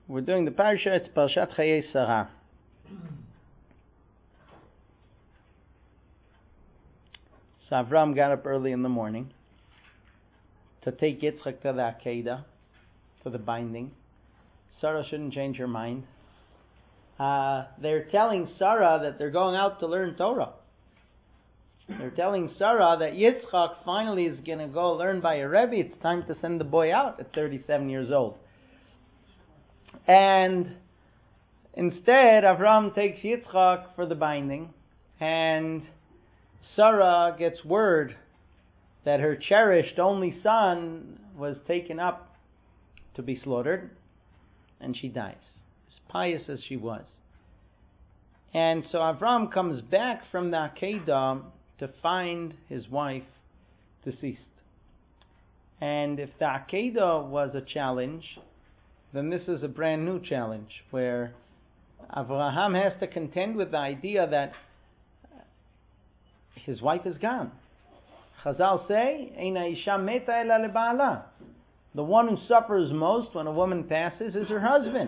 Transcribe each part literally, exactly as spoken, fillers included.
We're doing the parsha. It's Parshat Chayei Sarah. So Avram got up early in the morning to take Yitzchak to the Akedah, to the binding. Sarah shouldn't change her mind. Uh, they're telling Sarah that they're going out to learn Torah. They're telling Sarah that Yitzchak finally is going to go learn by a Rebbe. It's time to send the boy out at thirty-seven years old. And instead, Avram takes Yitzchak for the binding, and Sarah gets word that her cherished only son was taken up to be slaughtered, and she dies, as pious as she was. And so Avram comes back from the Akedah to find his wife deceased. And if the Akedah was a challenge, then this is a brand new challenge, where Avraham has to contend with the idea that his wife is gone. Chazal say, Eina isha meta ela leba'ala. The one who suffers most when a woman passes is her husband.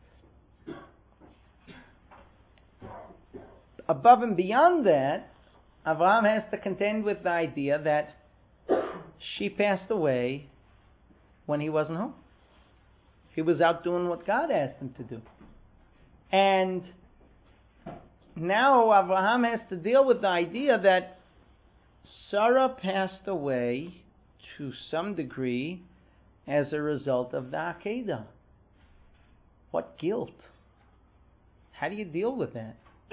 Above and beyond that, Avraham has to contend with the idea that she passed away when he wasn't home. He was out doing what God asked him to do. And now Avraham has to deal with the idea that Sarah passed away to some degree as a result of the Akedah. What guilt? How do you deal with that?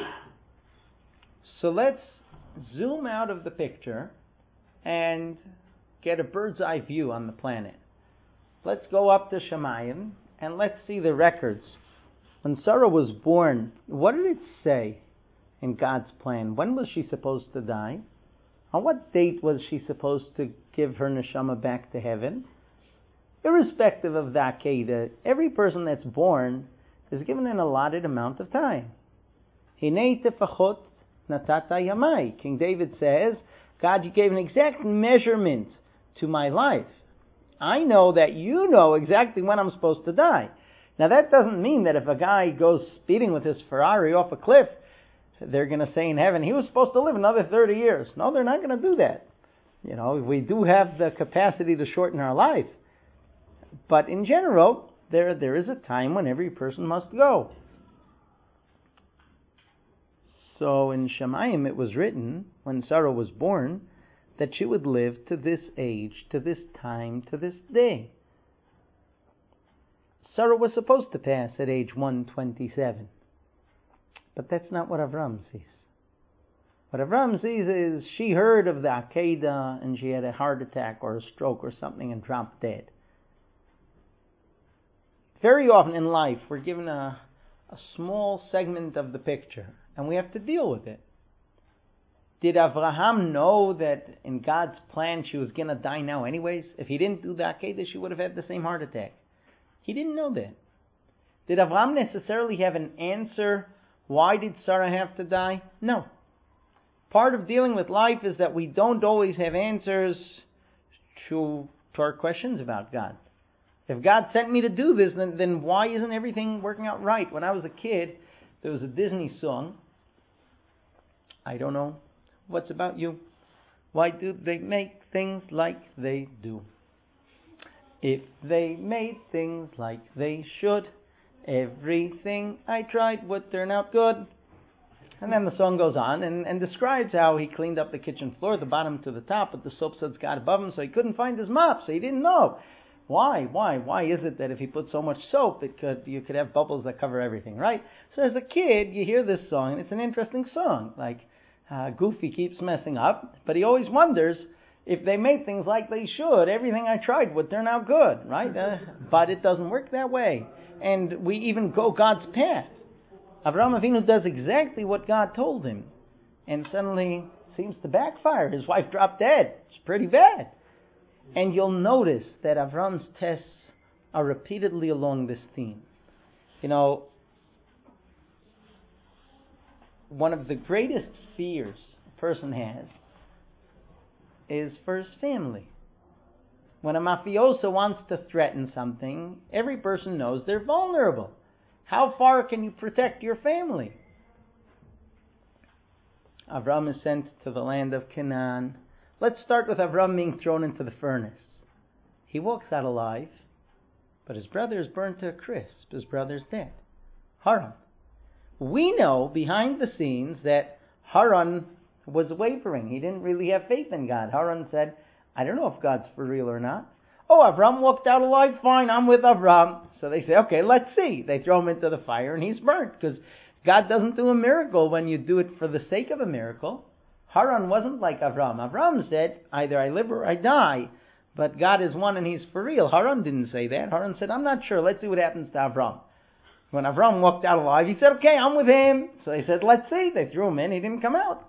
So let's zoom out of the picture and get a bird's eye view on the planet. Let's go up to Shemayim and let's see the records. When Sarah was born, what did it say in God's plan? When was she supposed to die? On what date was she supposed to give her neshama back to heaven? Irrespective of the Akedah, every person that's born is given an allotted amount of time. Hinei tefachot natata yamai. King David says, God, you gave an exact measurement to my life. I know that you know exactly when I'm supposed to die. Now that doesn't mean that if a guy goes speeding with his Ferrari off a cliff, they're going to say in heaven, he was supposed to live another thirty years. No, they're not going to do that. You know, we do have the capacity to shorten our life. But in general, there there is a time when every person must go. So in Shemayim it was written, when Sarah was born, that she would live to this age, to this time, to this day. Sarah was supposed to pass at age one twenty-seven. But that's not what Avram sees. What Avram sees is she heard of the Akedah and she had a heart attack or a stroke or something and dropped dead. Very often in life we're given a, a small segment of the picture and we have to deal with it. Did Avraham know that in God's plan she was going to die now anyways? If he didn't do the Akedah, she would have had the same heart attack. He didn't know that. Did Avraham necessarily have an answer? Why did Sarah have to die? No. Part of dealing with life is that we don't always have answers to, to our questions about God. If God sent me to do this, then, then why isn't everything working out right? When I was a kid, there was a Disney song. I don't know. What's about you? Why do they make things like they do? If they made things like they should, everything I tried would turn out good. And then the song goes on and, and describes how he cleaned up the kitchen floor, the bottom to the top, but the soap suds got above him, so he couldn't find his mop, so he didn't know. Why? Why? Why is it that if he put so much soap, it could you could have bubbles that cover everything, right? So as a kid, you hear this song, and it's an interesting song. Like, uh, Goofy keeps messing up, but he always wonders, if they made things like they should, everything I tried would turn out good, right? Uh, but it doesn't work that way. And we even go God's path. Avraham Avinu does exactly what God told him. And suddenly seems to backfire. His wife dropped dead. It's pretty bad. And you'll notice that Avram's tests are repeatedly along this theme. You know, one of the greatest fears a person has is for his family. When a mafioso wants to threaten something, every person knows they're vulnerable. How far can you protect your family? Avram is sent to the land of Canaan. Let's start with Avram being thrown into the furnace. He walks out alive, but his brother is burned to a crisp. His brother's dead. Haran. We know behind the scenes that Haran was wavering. He didn't really have faith in God. Haran said, I don't know if God's for real or not. Oh, Avram walked out alive, fine, I'm with Avram. So they say, okay, let's see. They throw him into the fire and he's burnt, because God doesn't do a miracle when you do it for the sake of a miracle. Haran wasn't like Avram. Avram said, either I live or I die, but God is one and he's for real. Haran didn't say that. Haran said, I'm not sure, let's see what happens to Avram. When Avram walked out alive, he said, okay, I'm with him. So they said, let's see. They threw him in, he didn't come out.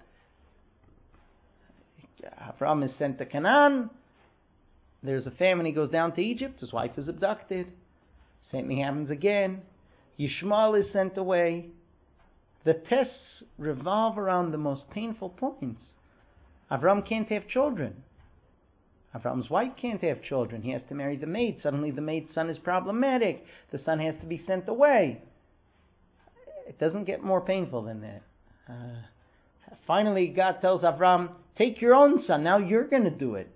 Avram is sent to Canaan. There's a famine, he goes down to Egypt. His wife is abducted. Same thing happens again. Yishmael is sent away. The tests revolve around the most painful points. Avram can't have children. Avram's wife can't have children. He has to marry the maid. Suddenly the maid's son is problematic. The son has to be sent away. It doesn't get more painful than that. Uh, finally, God tells Avram, take your own son. Now you're going to do it.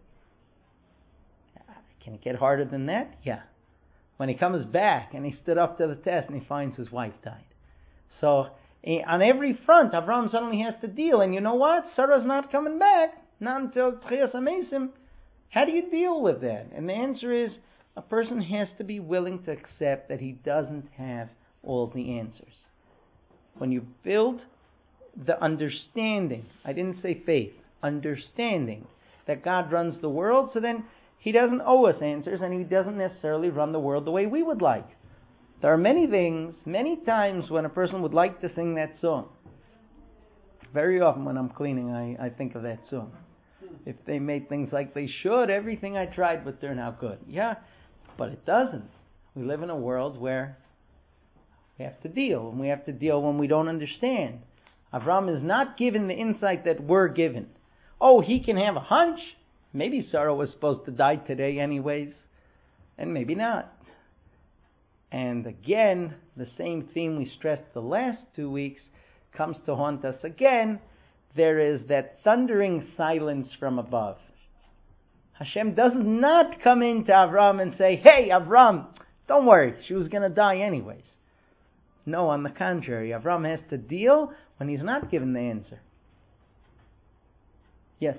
Can it get harder than that? Yeah. When he comes back and he stood up to the test and he finds his wife died. So on every front, Avram suddenly has to deal. And you know what? Sarah's not coming back. Not until Tchias HaMesim. How do you deal with that? And the answer is, a person has to be willing to accept that he doesn't have all the answers. When you build the understanding, I didn't say faith, understanding that God runs the world, so then he doesn't owe us answers and he doesn't necessarily run the world the way we would like. There are many things, many times when a person would like to sing that song. Very often when I'm cleaning, I, I think of that song. If they made things like they should, everything I tried would turn out good. Yeah, but it doesn't. We live in a world where we have to deal, and we have to deal when we don't understand. Avram is not given the insight that we're given. Oh, he can have a hunch. Maybe Sarah was supposed to die today anyways, and maybe not. And again, the same theme we stressed the last two weeks comes to haunt us again. There is that thundering silence from above. Hashem does not come into Avram and say, hey, Avram, don't worry, she was going to die anyways. No, on the contrary, Avram has to deal when he's not given the answer. Yes?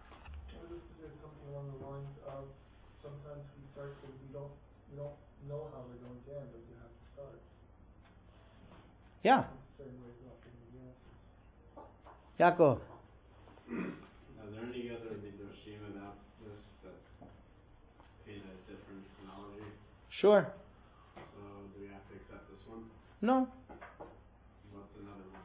Sometimes we start things we don't we don't know how they're going to end, but you have to start. Yeah. Yaakov. Are there any other midrashim about this that paint a different chronology? Sure. So do we have to accept this one? No. What's another one?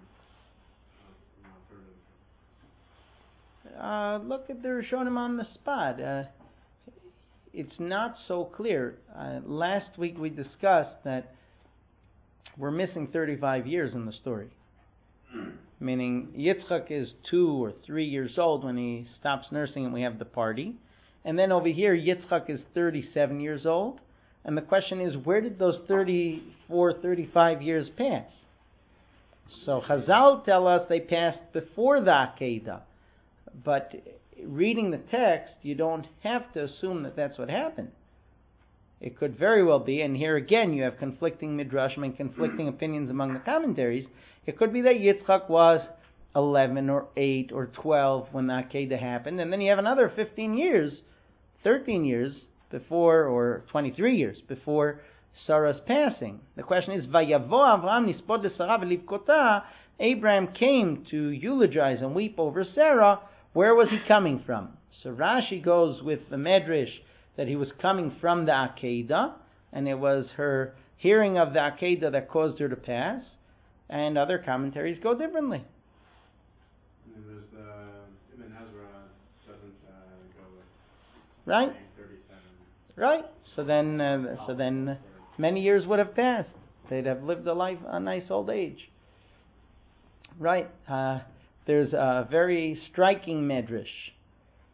Uh, alternative. Uh, look at the Rishonim on the spot. Uh, it's not so clear. Uh, last week we discussed that we're missing thirty-five years in the story. Meaning Yitzchak is two or three years old when he stops nursing and we have the party. And then over here Yitzchak is thirty-seven years old. And the question is, where did those thirty-four, thirty-five years pass? So Chazal tell us they passed before the Akedah. But reading the text, you don't have to assume that that's what happened. It could very well be, and here again you have conflicting midrashim and conflicting opinions among the commentaries. It could be that Yitzchak was eleven or eight or twelve when the Akedah happened, and then you have another fifteen years, thirteen years before, or twenty-three years before Sarah's passing. The question is, Vayavo Avram nispod leSarah v'livkota. Abraham came to eulogize and weep over Sarah. Where was he coming from? So Rashi goes with the Medrash that he was coming from the Akedah, and it was her hearing of the Akedah that caused her to pass, and other commentaries go differently. And there's the Ibn Ezra doesn't uh, go with right? thirty-seven. Right. So then, uh, so then many years would have passed. They'd have lived a life, a nice old age. Right. Uh, there's a very striking medrash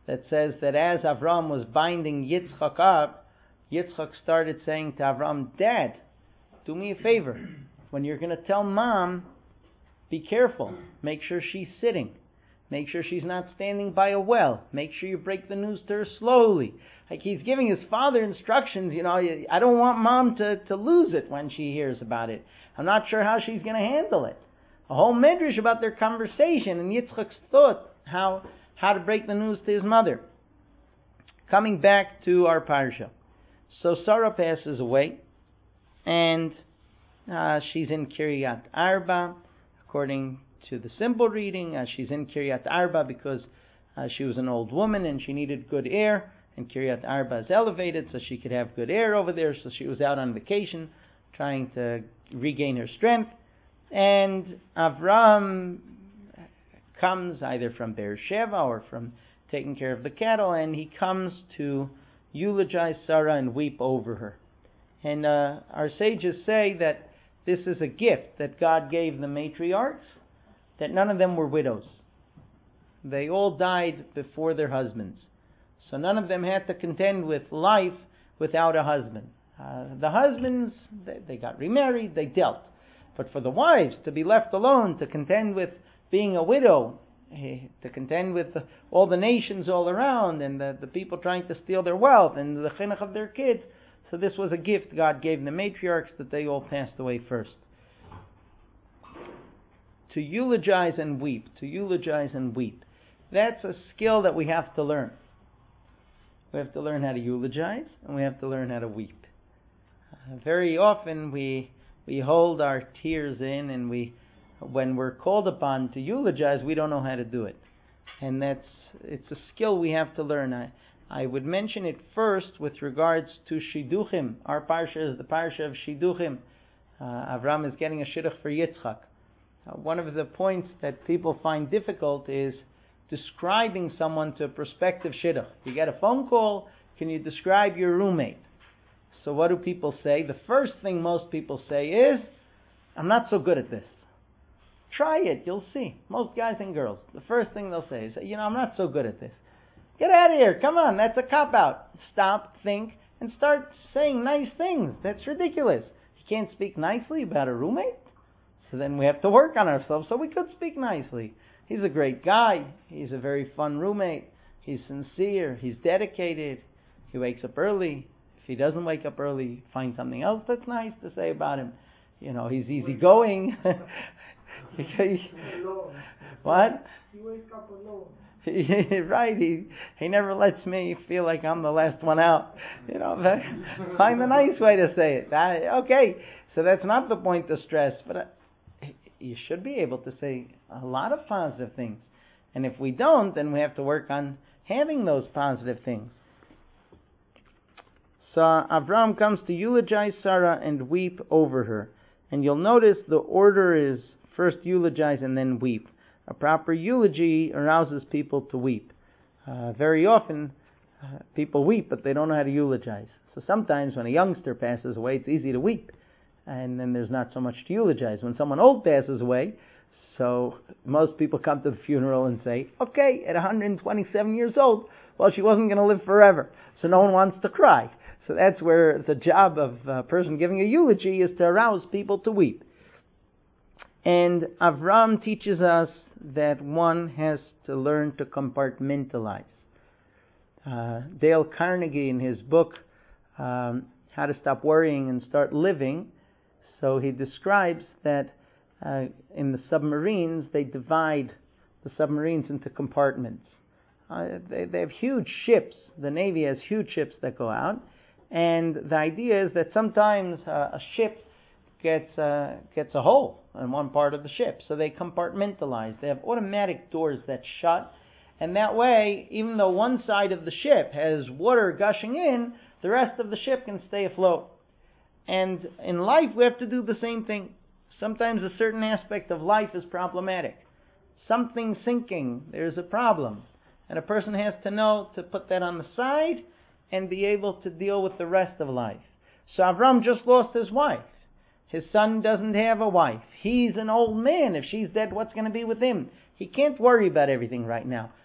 that says that as Avram was binding Yitzchak up, Yitzchak started saying to Avram, Dad, do me a favor. When you're going to tell Mom, be careful. Make sure she's sitting. Make sure she's not standing by a well. Make sure you break the news to her slowly. Like he's giving his father instructions, you know, I don't want Mom to, to lose it when she hears about it. I'm not sure how she's going to handle it. A whole medrash about their conversation and Yitzchak's thought how how to break the news to his mother. Coming back to our parsha. So Sarah passes away, and uh, she's in Kiryat Arba. According to the simple reading, uh, she's in Kiryat Arba because uh, she was an old woman and she needed good air, and Kiryat Arba is elevated so she could have good air over there, so she was out on vacation trying to regain her strength. And Avram comes either from Beersheba or from taking care of the cattle, and he comes to eulogize Sarah and weep over her. And uh, our sages say that this is a gift that God gave the matriarchs, that none of them were widows. They all died before their husbands. So none of them had to contend with life without a husband. Uh, the husbands, they, they got remarried, they dealt. But for the wives, to be left alone, to contend with being a widow, to contend with the, all the nations all around, and the, the people trying to steal their wealth, and the chinuch of their kids. So this was a gift God gave the matriarchs, that they all passed away first. To eulogize and weep, to eulogize and weep. That's a skill that we have to learn. We have to learn how to eulogize, and we have to learn how to weep. Uh, very often we we hold our tears in, and we, when we're called upon to eulogize, we don't know how to do it. And that's it's a skill we have to learn. I, I would mention it first with regards to Shidduchim. Our parsha is the parsha of Shidduchim. Uh, Avram is getting a shidduch for Yitzchak. Uh, one of the points that people find difficult is describing someone to a prospective shidduch. You get a phone call, can you describe your roommate? So what do people say? The first thing most people say is, I'm not so good at this. Try it, you'll see. Most guys and girls, the first thing they'll say is, you know, I'm not so good at this. Get out of here, come on, that's a cop-out. Stop, think, and start saying nice things. That's ridiculous. You can't speak nicely about a roommate? So then we have to work on ourselves so we could speak nicely. He's a great guy. He's a very fun roommate. He's sincere. He's dedicated. He wakes up early. If he doesn't wake up early, find something else that's nice to say about him. You know, he's easygoing. What? He wakes up alone. Right, he he never lets me feel like I'm the last one out. You know, find a nice way to say it. I, okay, so that's not the point to stress, but uh, you should be able to say a lot of positive things. And if we don't, then we have to work on having those positive things. So Avram comes to eulogize Sarah and weep over her. And you'll notice the order is first eulogize and then weep. A proper eulogy arouses people to weep. Uh, very often, uh, people weep, but they don't know how to eulogize. So sometimes when a youngster passes away, it's easy to weep. And then there's not so much to eulogize. When someone old passes away, so most people come to the funeral and say, okay, at one hundred twenty-seven years old, well, she wasn't going to live forever. So no one wants to cry. So that's where the job of a person giving a eulogy is to arouse people to weep. And Avram teaches us that one has to learn to compartmentalize. Uh, Dale Carnegie, in his book, um, How to Stop Worrying and Start Living, so he describes that uh, in the submarines, they divide the submarines into compartments. Uh, they, they have huge ships. The Navy has huge ships that go out. And the idea is that sometimes uh, a ship gets uh, gets a hole in one part of the ship. So they compartmentalize. They have automatic doors that shut. And that way, even though one side of the ship has water gushing in, the rest of the ship can stay afloat. And in life, we have to do the same thing. Sometimes a certain aspect of life is problematic. Something sinking, there's a problem. And a person has to know to put that on the side and be able to deal with the rest of life. So Avram just lost his wife. His son doesn't have a wife. He's an old man. If she's dead, what's going to be with him? He can't worry about everything right now.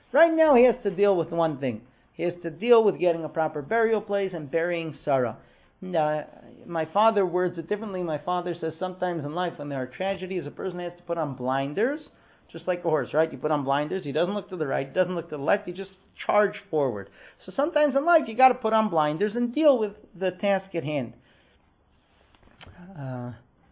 Right now he has to deal with one thing. He has to deal with getting a proper burial place and burying Sarah. Uh, my father words it differently. My father says sometimes in life when there are tragedies, a person has to put on blinders, just like a horse, right? You put on blinders, he doesn't look to the right, he doesn't look to the left, he just charge forward. So sometimes in life you got to put on blinders and deal with the task at hand. Uh,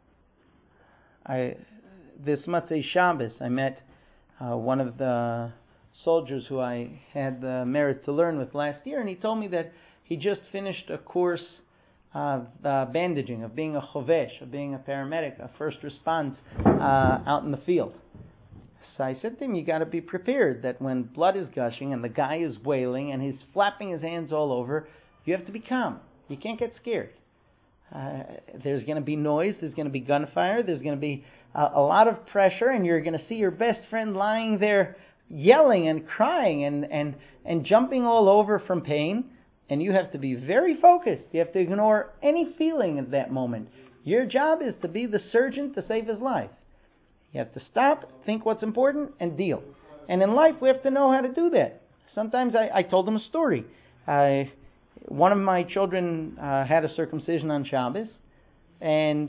I this Motzei Shabbos, I met uh, one of the soldiers who I had the merit to learn with last year, and he told me that he just finished a course of uh, bandaging, of being a chovesh, of being a paramedic, a first response uh, out in the field. So I said to him, you got to be prepared that when blood is gushing and the guy is wailing and he's flapping his hands all over, you have to be calm. You can't get scared. Uh, there's going to be noise, there's going to be gunfire, there's going to be uh, a lot of pressure, and you're going to see your best friend lying there yelling and crying and, and, and jumping all over from pain, and you have to be very focused. You have to ignore any feeling at that moment. Your job is to be the surgeon to save his life. You have to stop, think what's important, and deal. And in life, we have to know how to do that. Sometimes I, I told them a story. I... One of my children uh, had a circumcision on Shabbos, and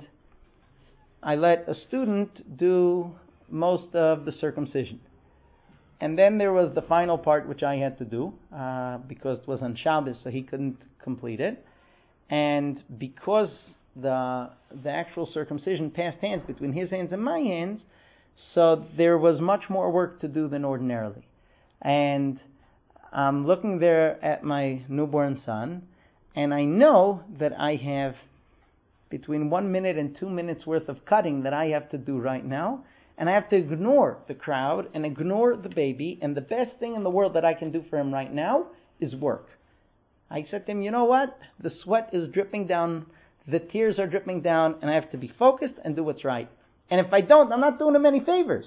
I let a student do most of the circumcision. And then there was the final part which I had to do, uh, because it was on Shabbos, so he couldn't complete it. And because the the actual circumcision passed hands between his hands and my hands, so there was much more work to do than ordinarily. And I'm looking there at my newborn son, and I know that I have between one minute and two minutes worth of cutting that I have to do right now, and I have to ignore the crowd and ignore the baby, and the best thing in the world that I can do for him right now is work. I said to him, you know what? The sweat is dripping down, the tears are dripping down, and I have to be focused and do what's right. And if I don't, I'm not doing him any favors.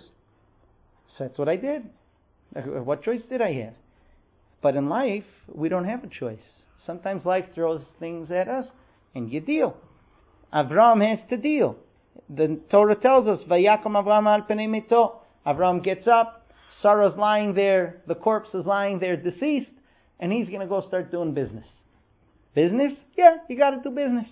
So that's what I did. What choice did I have? But in life, we don't have a choice. Sometimes life throws things at us, and you deal. Avram has to deal. The Torah tells us, Vayakom Avram al penei mito. Avram gets up, Sarah's lying there, the corpse is lying there deceased, and he's going to go start doing business. Business? Yeah, you got to do business.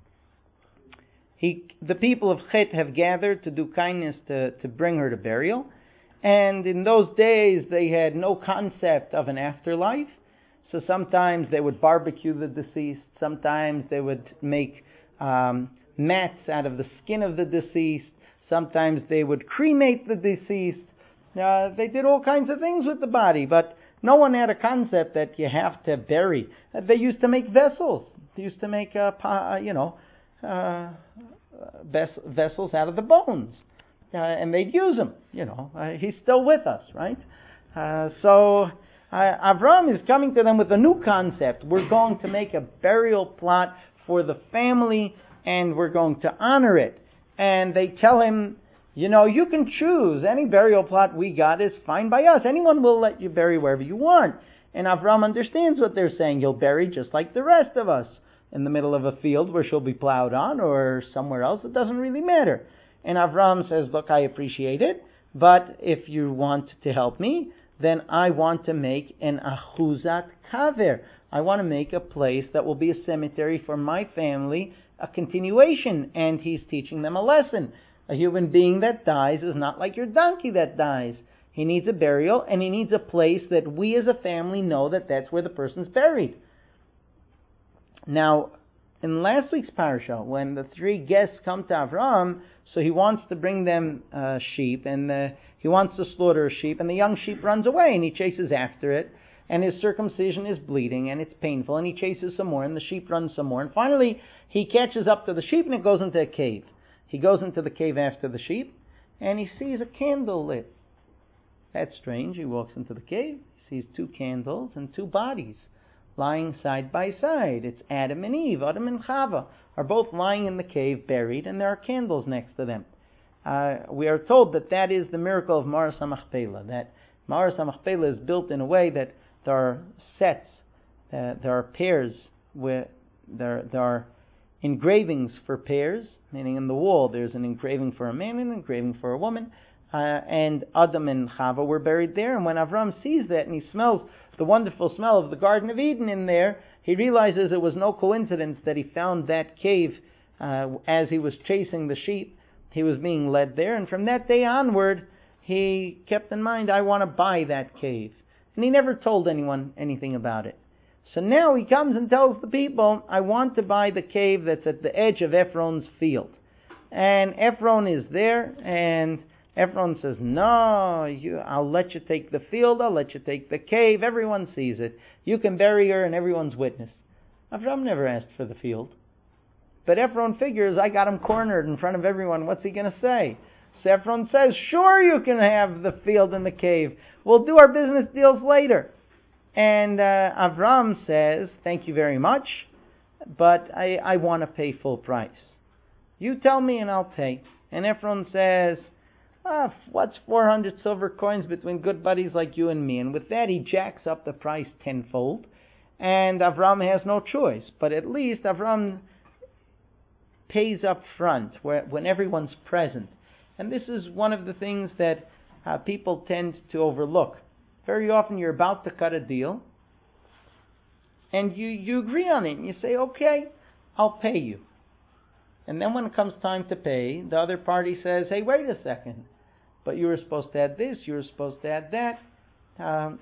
He, the people of Chet have gathered to do kindness to, to bring her to burial. And in those days, they had no concept of an afterlife. So sometimes they would barbecue the deceased. Sometimes they would make um, mats out of the skin of the deceased. Sometimes they would cremate the deceased. Uh, they did all kinds of things with the body, but no one had a concept that you have to bury. Uh, they used to make vessels. They used to make, uh, uh, you know, uh, ves- vessels out of the bones. Uh, and they'd use him, you know. Uh, he's still with us, right? Uh, so uh, Avram is coming to them with a new concept. We're going to make a burial plot for the family, and we're going to honor it. And they tell him, you know, you can choose. Any burial plot we got is fine by us. Anyone will let you bury wherever you want. And Avram understands what they're saying. You'll bury just like the rest of us, in the middle of a field where she'll be plowed on, or somewhere else. It doesn't really matter. And Avram says, look, I appreciate it, but if you want to help me, then I want to make an achuzat kaver. I want to make a place that will be a cemetery for my family, a continuation. And he's teaching them a lesson. A human being that dies is not like your donkey that dies. He needs a burial, and he needs a place that we as a family know that that's where the person's buried. Now, in last week's parasha, when the three guests come to Avram, so he wants to bring them uh, sheep, and uh, he wants to slaughter a sheep, and the young sheep runs away, and he chases after it, and his circumcision is bleeding, and it's painful, and he chases some more, and the sheep runs some more, and finally he catches up to the sheep, and it goes into a cave. He goes into the cave after the sheep, and he sees a candle lit. That's strange. He walks into the cave, he sees two candles and two bodies lying side by side. It's Adam and Eve, Adam and Chava, are both lying in the cave, buried, and there are candles next to them. Uh, we are told that that is the miracle of Maras HaMachpelah, that Maras HaMachpelah is built in a way that there are sets, uh, there are pairs, where there, there are engravings for pairs, meaning in the wall there's an engraving for a man and an engraving for a woman, uh, uh, and Adam and Chava were buried there. And when Avram sees that and he smells the wonderful smell of the Garden of Eden in there, he realizes it was no coincidence that he found that cave uh, as he was chasing the sheep. He was being led there, and from that day onward, he kept in mind, I want to buy that cave. And he never told anyone anything about it. So now he comes and tells the people, I want to buy the cave that's at the edge of Ephron's field. And Ephron is there, and Ephron says, no, you, I'll let you take the field, I'll let you take the cave, everyone sees it. You can bury her and everyone's witness. Avram never asked for the field. But Ephron figures, I got him cornered in front of everyone, what's he going to say? So Ephron says, sure you can have the field and the cave. We'll do our business deals later. And uh, Avram says, thank you very much, but I, I want to pay full price. You tell me and I'll pay. And Ephron says, ah, what's four hundred silver coins between good buddies like you and me? And with that he jacks up the price tenfold. And Avram has no choice. But at least Avram pays up front where, when everyone's present. And this is one of the things that uh, people tend to overlook. Very often you're about to cut a deal, and you, you agree on it, and you say, okay, I'll pay you. And then when it comes time to pay, the other party says, hey, wait a second, but you were supposed to add this, you were supposed to add that. Um,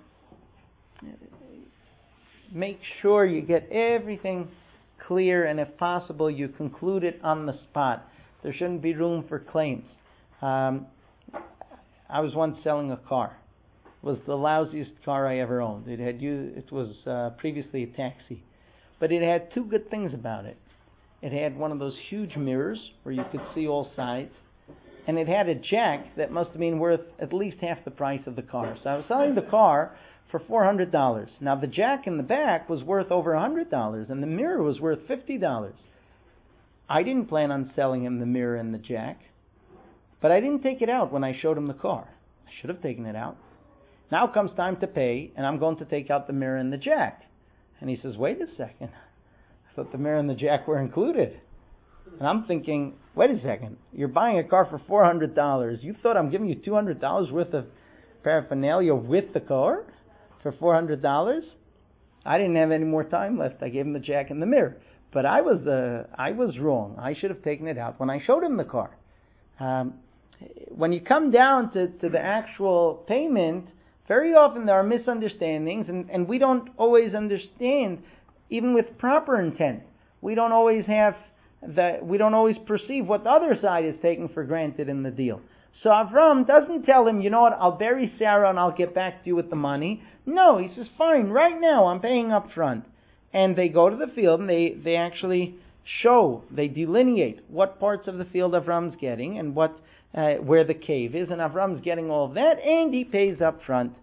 make sure you get everything clear, and if possible, you conclude it on the spot. There shouldn't be room for claims. Um, I was once selling a car. It was the lousiest car I ever owned. It had it was uh, previously a taxi, but it had two good things about it. It had one of those huge mirrors where you could see all sides, and it had a jack that must have been worth at least half the price of the car. So I was selling the car for four hundred dollars. Now the jack in the back was worth over one hundred dollars, and the mirror was worth fifty dollars. I didn't plan on selling him the mirror and the jack, but I didn't take it out when I showed him the car. I should have taken it out. Now comes time to pay, and I'm going to take out the mirror and the jack. And he says, wait a second. I thought the mirror and the jack were included. And I'm thinking, wait a second. You're buying a car for four hundred dollars. You thought I'm giving you two hundred dollars worth of paraphernalia with the car for four hundred dollars? I didn't have any more time left. I gave him the jack and the mirror. But I was the I was wrong. I should have taken it out when I showed him the car. Um, when you come down to, to the actual payment, very often there are misunderstandings, and, and we don't always understand, even with proper intent. We don't always have that. We don't always perceive what the other side is taking for granted in the deal. So Avram doesn't tell him, you know what, I'll bury Sarah and I'll get back to you with the money. No, he says, fine, right now I'm paying up front. And they go to the field and they, they actually show, they delineate what parts of the field Avram's getting and what uh, where the cave is. And Avram's getting all of that, and he pays up front.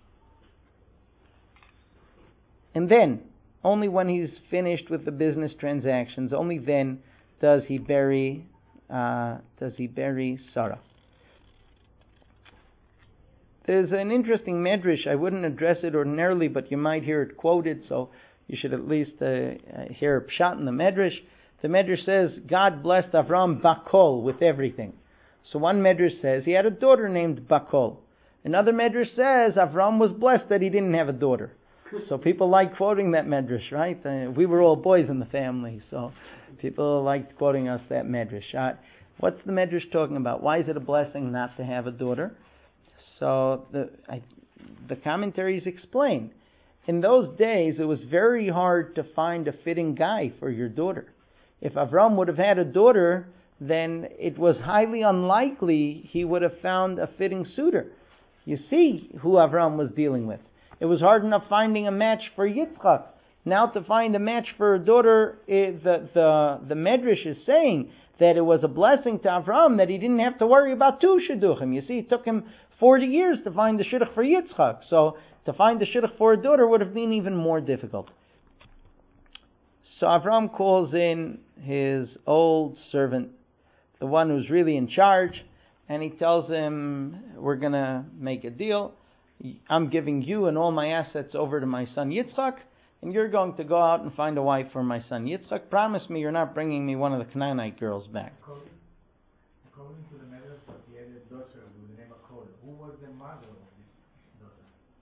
And then, only when he's finished with the business transactions, only then does he bury uh, does he bury Sarah. There's an interesting medrash. I wouldn't address it ordinarily, but you might hear it quoted, so you should at least uh, hear a pshat in the medrash. The medrash says, God blessed Avram Bakol with everything. So one medrash says he had a daughter named Bakol. Another medrash says Avram was blessed that he didn't have a daughter. So people like quoting that medrash, right? Uh, we were all boys in the family, so people liked quoting us that medrash. Uh, what's the medrash talking about? Why is it a blessing not to have a daughter? So the I, the commentaries explain. In those days, it was very hard to find a fitting guy for your daughter. If Avram would have had a daughter, then it was highly unlikely he would have found a fitting suitor. You see who Avram was dealing with. It was hard enough finding a match for Yitzchak. Now to find a match for a daughter, it, the, the, the Medrash is saying that it was a blessing to Avram that he didn't have to worry about two shidduchim. You see, it took him forty years to find the shidduch for Yitzchak. So to find the shidduch for a daughter would have been even more difficult. So Avram calls in his old servant, the one who's really in charge, and he tells him, we're going to make a deal. I'm giving you and all my assets over to my son Yitzchak, and you're going to go out and find a wife for my son Yitzchak. Promise me you're not bringing me one of the Canaanite girls back. According to the Medrash, that he had a daughter with the name of Kol. Who was the mother of this daughter?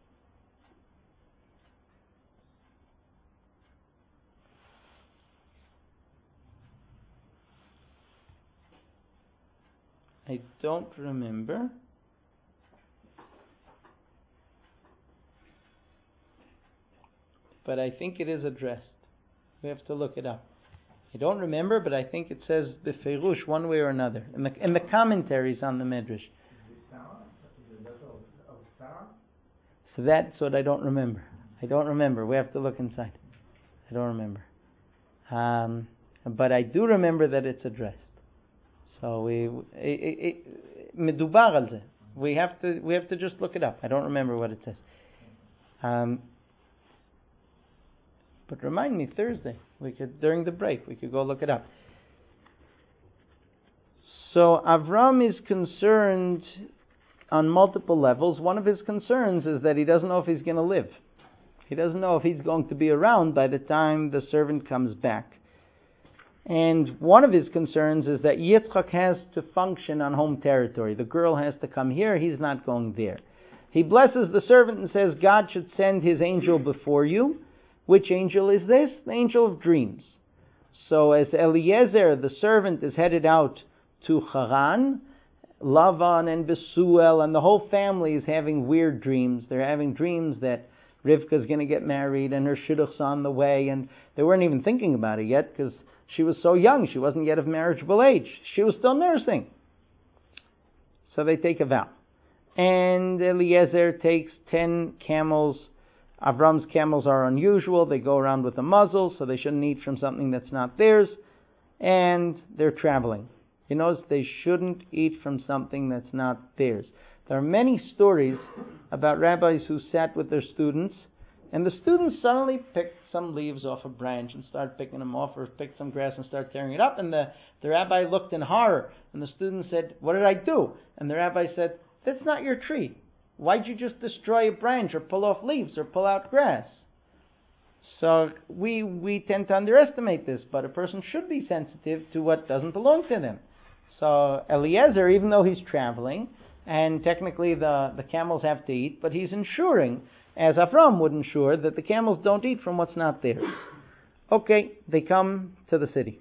I don't remember. But I think it is addressed. We have to look it up. I don't remember, but I think it says beferush one way or another in the in the commentaries on the Medrash. Is this Sarah? Is the daughter of, of Sarah? So that's what I don't remember. I don't remember. We have to look inside. I don't remember. Um, but I do remember that it's addressed. So we medubar al ze. We have to we have to just look it up. I don't remember what it says. Um, but remind me Thursday. We could during the break we could go look it up. So Avram is concerned on multiple levels. One of his concerns is that he doesn't know if he's going to live. He doesn't know if he's going to be around by the time the servant comes back. And one of his concerns is that Yitzchak has to function on home territory. The girl has to come here, he's not going there. He blesses the servant and says, God should send his angel before you. Which angel is this? The angel of dreams. So as Eliezer, the servant, is headed out to Haran, Lavan and Besuel and the whole family is having weird dreams. They're having dreams that Rivka is going to get married and her shidduch's on the way, and they weren't even thinking about it yet because she was so young. She wasn't yet of marriageable age. She was still nursing. So they take a vow. And Eliezer takes ten camels. Avram's camels are unusual. They go around with a muzzle, so they shouldn't eat from something that's not theirs. And they're traveling. You notice they shouldn't eat from something that's not theirs. There are many stories about rabbis who sat with their students, and the students suddenly picked some leaves off a branch and started picking them off, or picked some grass and started tearing it up, and the, the rabbi looked in horror, and the student said, what did I do? And the rabbi said, that's not your tree. Why'd you just destroy a branch or pull off leaves or pull out grass? So we we tend to underestimate this, but a person should be sensitive to what doesn't belong to them. So Eliezer, even though he's traveling, and technically the, the camels have to eat, but he's ensuring, as Avram would ensure, that the camels don't eat from what's not theirs. Okay, they come to the city.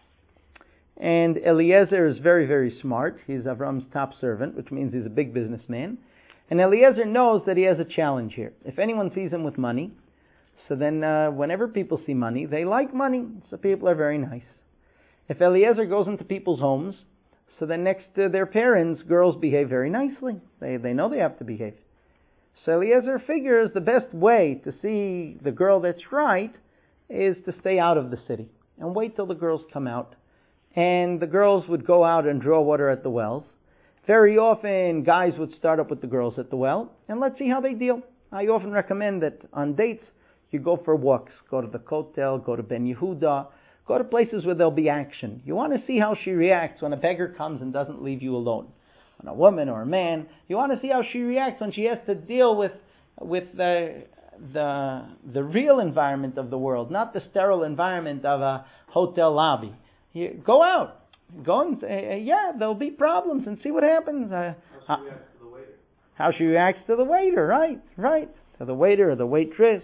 And Eliezer is very, very smart. He's Avram's top servant, which means he's a big businessman. And Eliezer knows that he has a challenge here. If anyone sees him with money, so then uh, whenever people see money, they like money, so people are very nice. If Eliezer goes into people's homes, so then next to their parents, girls behave very nicely. They they know they have to behave. So Eliezer figures the best way to see the girl that's right is to stay out of the city and wait till the girls come out. And the girls would go out and draw water at the wells. Very often, guys would start up with the girls at the well, and let's see how they deal. I often recommend that on dates, you go for walks. Go to the Kotel, go to Ben Yehuda, go to places where there'll be action. You want to see how she reacts when a beggar comes and doesn't leave you alone. When a woman or a man, you want to see how she reacts when she has to deal with with the the the real environment of the world, not the sterile environment of a hotel lobby. You, go out. Go and say, yeah, there'll be problems, and see what happens. Uh, how she reacts to the waiter. How she reacts to the waiter, right, right. To the waiter or the waitress,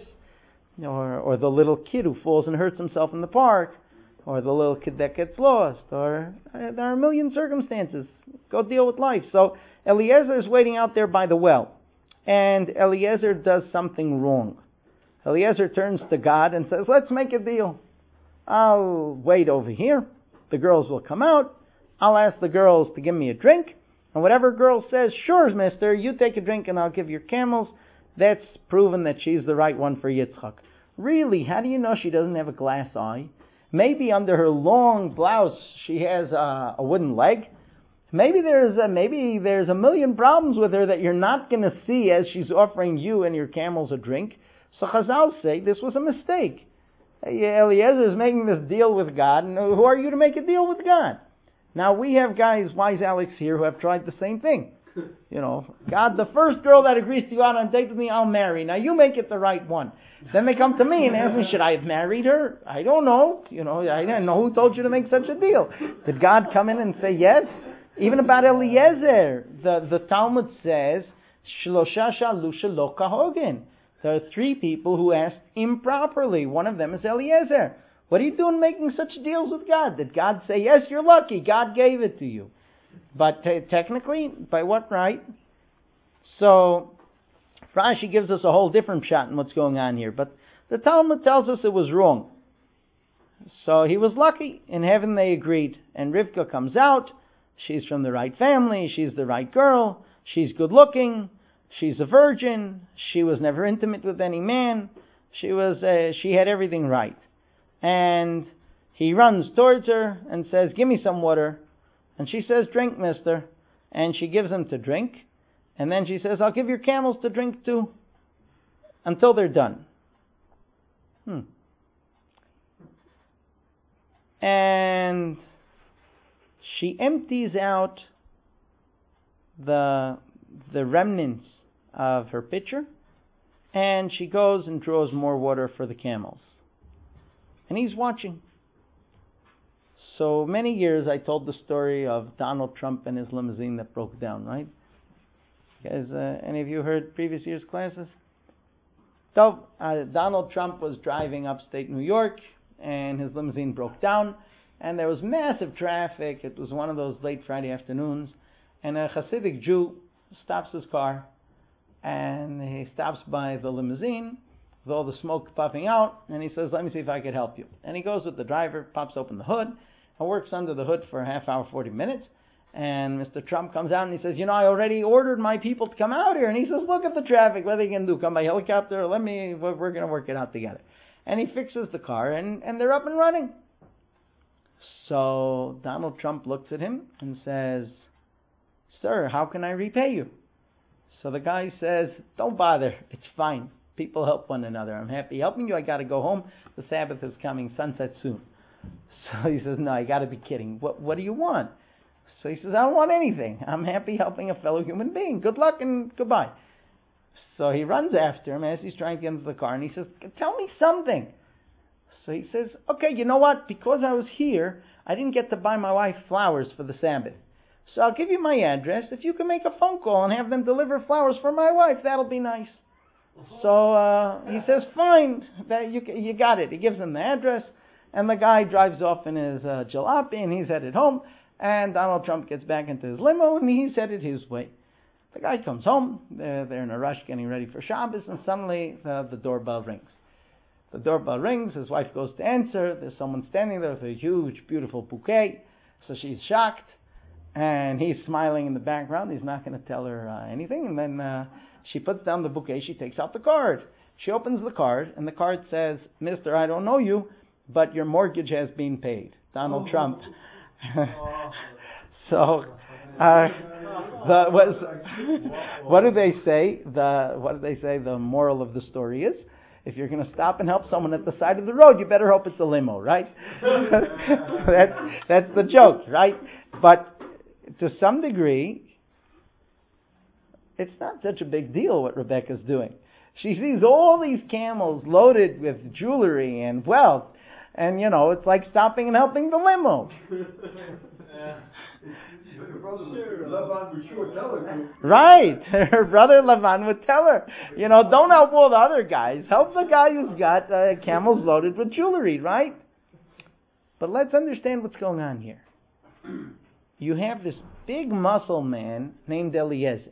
or or the little kid who falls and hurts himself in the park, or the little kid that gets lost, or uh, there are a million circumstances. Go deal with life. So Eliezer is waiting out there by the well, and Eliezer does something wrong. Eliezer turns to God and says, let's make a deal. I'll wait over here. The girls will come out. I'll ask the girls to give me a drink. And whatever girl says, sure, mister, you take a drink and I'll give your camels, that's proven that she's the right one for Yitzchak. Really, how do you know she doesn't have a glass eye? Maybe under her long blouse she has a, a wooden leg. Maybe there's a, maybe there's a million problems with her that you're not going to see as she's offering you and your camels a drink. So Chazal say this was a mistake. Eliezer is making this deal with God, and who are you to make a deal with God? Now, we have guys, wise Alex here, who have tried the same thing. You know, God, the first girl that agrees to go out on a date with me, I'll marry. Now, you make it the right one. Then they come to me and ask me, should I have married her? I don't know. You know, I don't know who told you to make such a deal. Did God come in and say yes? Even about Eliezer, the, the Talmud says, Shlosha shalu shelo kahogen. There are three people who asked improperly. One of them is Eliezer. What are you doing making such deals with God? Did God say, yes, you're lucky, God gave it to you? But t- technically, by what right? So, Rashi gives us a whole different shot in what's going on here. But the Talmud tells us it was wrong. So he was lucky. In heaven they agreed. And Rivka comes out. She's from the right family. She's the right girl. She's good looking. She's a virgin. She was never intimate with any man. She was. Uh, she had everything right. And he runs towards her and says, give me some water. And she says, drink, mister. And she gives him to drink. And then she says, I'll give your camels to drink too. Until they're done. Hmm. And she empties out the the remnants of her pitcher, and she goes and draws more water for the camels. And he's watching. So many years I told the story of Donald Trump and his limousine that broke down, right? Guys, uh, any of you heard previous year's classes? So, uh, Donald Trump was driving upstate New York, and his limousine broke down, and there was massive traffic. It was one of those late Friday afternoons, and a Hasidic Jew stops his car, and he stops by the limousine with all the smoke puffing out, and he says, let me see if I can help you. And he goes with the driver, pops open the hood, and works under the hood for a half hour, forty minutes, and Mister Trump comes out and he says, you know, I already ordered my people to come out here. And he says, look at the traffic. What are they going to do? Come by helicopter? Let me, we're, we're going to work it out together. And he fixes the car, and, and they're up and running. So Donald Trump looks at him and says, sir, how can I repay you? So the guy says, don't bother. It's fine. People help one another. I'm happy helping you. I got to go home. The Sabbath is coming. Sunset soon. So he says, no, I got to be kidding. What, what do you want? So he says, I don't want anything. I'm happy helping a fellow human being. Good luck and goodbye. So he runs after him as he's trying to get into the car, and he says, tell me something. So he says, okay, you know what? Because I was here, I didn't get to buy my wife flowers for the Sabbath. So I'll give you my address. If you can make a phone call and have them deliver flowers for my wife, that'll be nice. So uh, he says, fine, that you, you got it. He gives him the address, and the guy drives off in his uh, jalopy, and he's headed home. And Donald Trump gets back into his limo, and he's headed his way. The guy comes home. They're, they're in a rush getting ready for Shabbos, and suddenly the, the doorbell rings. The doorbell rings. His wife goes to answer. There's someone standing there with a huge, beautiful bouquet. So she's shocked, and he's smiling in the background. He's not going to tell her uh, anything. And then uh, she puts down the bouquet. She takes out the card. She opens the card, and the card says, Mister, I don't know you, but your mortgage has been paid. Donald oh. Trump. So, uh, the, was, what do they say? The what do they say? The moral of the story is: if you're going to stop and help someone at the side of the road, you better hope it's a limo, right? that's that's the joke, right? But to some degree, it's not such a big deal what Rebecca's doing. She sees all these camels loaded with jewelry and wealth. And, you know, it's like stopping and helping the limo. Right. Her brother Lavan would tell her, you know, don't help all the other guys. Help the guy who's got uh, camels loaded with jewelry, right? But let's understand what's going on here. You have this big muscle man named Eliezer.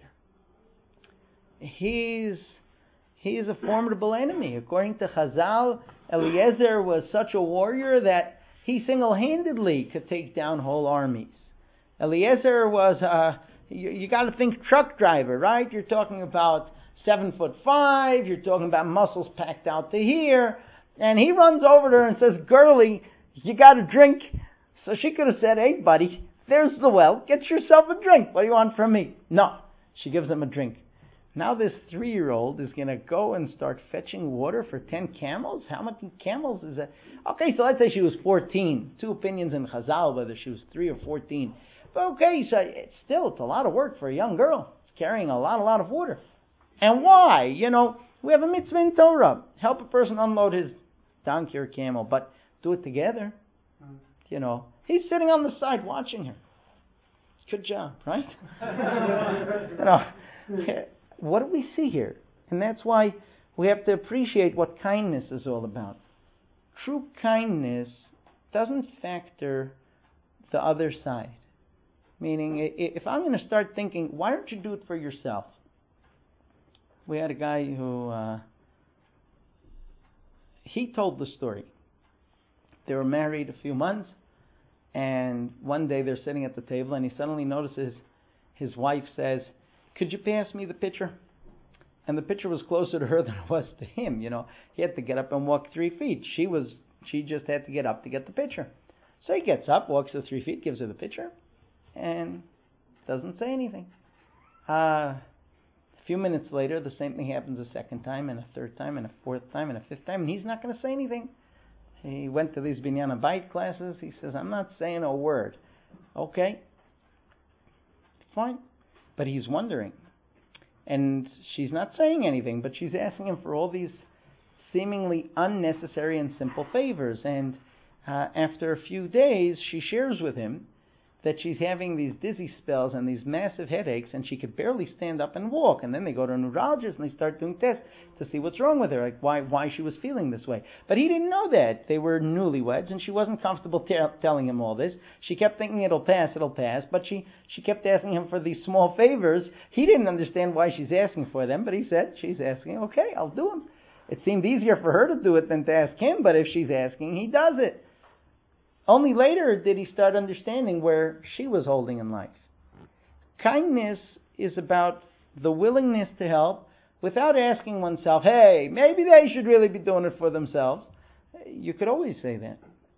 He's, he's a formidable enemy. According to Chazal, Eliezer was such a warrior that he single-handedly could take down whole armies. Eliezer was, uh, you, you got to think truck driver, right? You're talking about seven foot five, you're talking about muscles packed out to here, and he runs over to her and says, girlie, you got a drink? So she could have said, hey buddy, there's the well, get yourself a drink. What do you want from me? No. She gives him a drink. Now this three-year-old is going to go and start fetching water for ten camels? How many camels is that? Okay, so let's say she was fourteen. Two opinions in Chazal, whether she was three or fourteen. But okay, so it's still, it's a lot of work for a young girl. It's carrying a lot, a lot of water. And why? You know, we have a mitzvah in Torah. Help a person unload his donkey or camel, but do it together. You know, he's sitting on the side watching her. Good job, right? You know, what do we see here? And that's why we have to appreciate what kindness is all about. True kindness doesn't factor the other side. Meaning, if I'm going to start thinking, why don't you do it for yourself? We had a guy who, uh, he told the story. They were married a few months, and one day they're sitting at the table, and he suddenly notices his wife says, could you pass me the pitcher? And the pitcher was closer to her than it was to him. You know, he had to get up and walk three feet. She was, she just had to get up to get the pitcher. So he gets up, walks the three feet, gives her the pitcher, and doesn't say anything. Uh, a few minutes later, the same thing happens a second time, and a third time, and a fourth time, and a fifth time, and he's not going to say anything. He went to these Binyan Bayit classes. He says, I'm not saying a word. Okay, fine. But he's wondering. And she's not saying anything, but she's asking him for all these seemingly unnecessary and simple favors. And uh, after a few days, she shares with him that she's having these dizzy spells and these massive headaches, and she could barely stand up and walk. And then they go to a neurologist and they start doing tests to see what's wrong with her, like why why she was feeling this way. But he didn't know that. They were newlyweds, and she wasn't comfortable t- telling him all this. She kept thinking it'll pass, it'll pass, but she, she kept asking him for these small favors. He didn't understand why she's asking for them, but he said, she's asking, okay, I'll do them. It seemed easier for her to do it than to ask him, but if she's asking, he does it. Only later did he start understanding where she was holding in life. Kindness is about the willingness to help without asking oneself, hey, maybe they should really be doing it for themselves. You could always say that.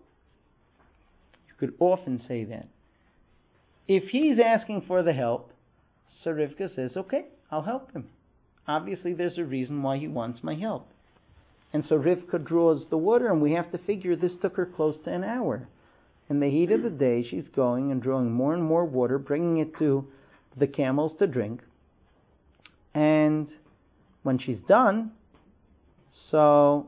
You could often say that. If he's asking for the help, so Rivka says, okay, I'll help him. Obviously there's a reason why he wants my help. And so Rivka draws the water, and we have to figure this took her close to an hour. In the heat of the day, she's going and drawing more and more water, bringing it to the camels to drink. And when she's done, so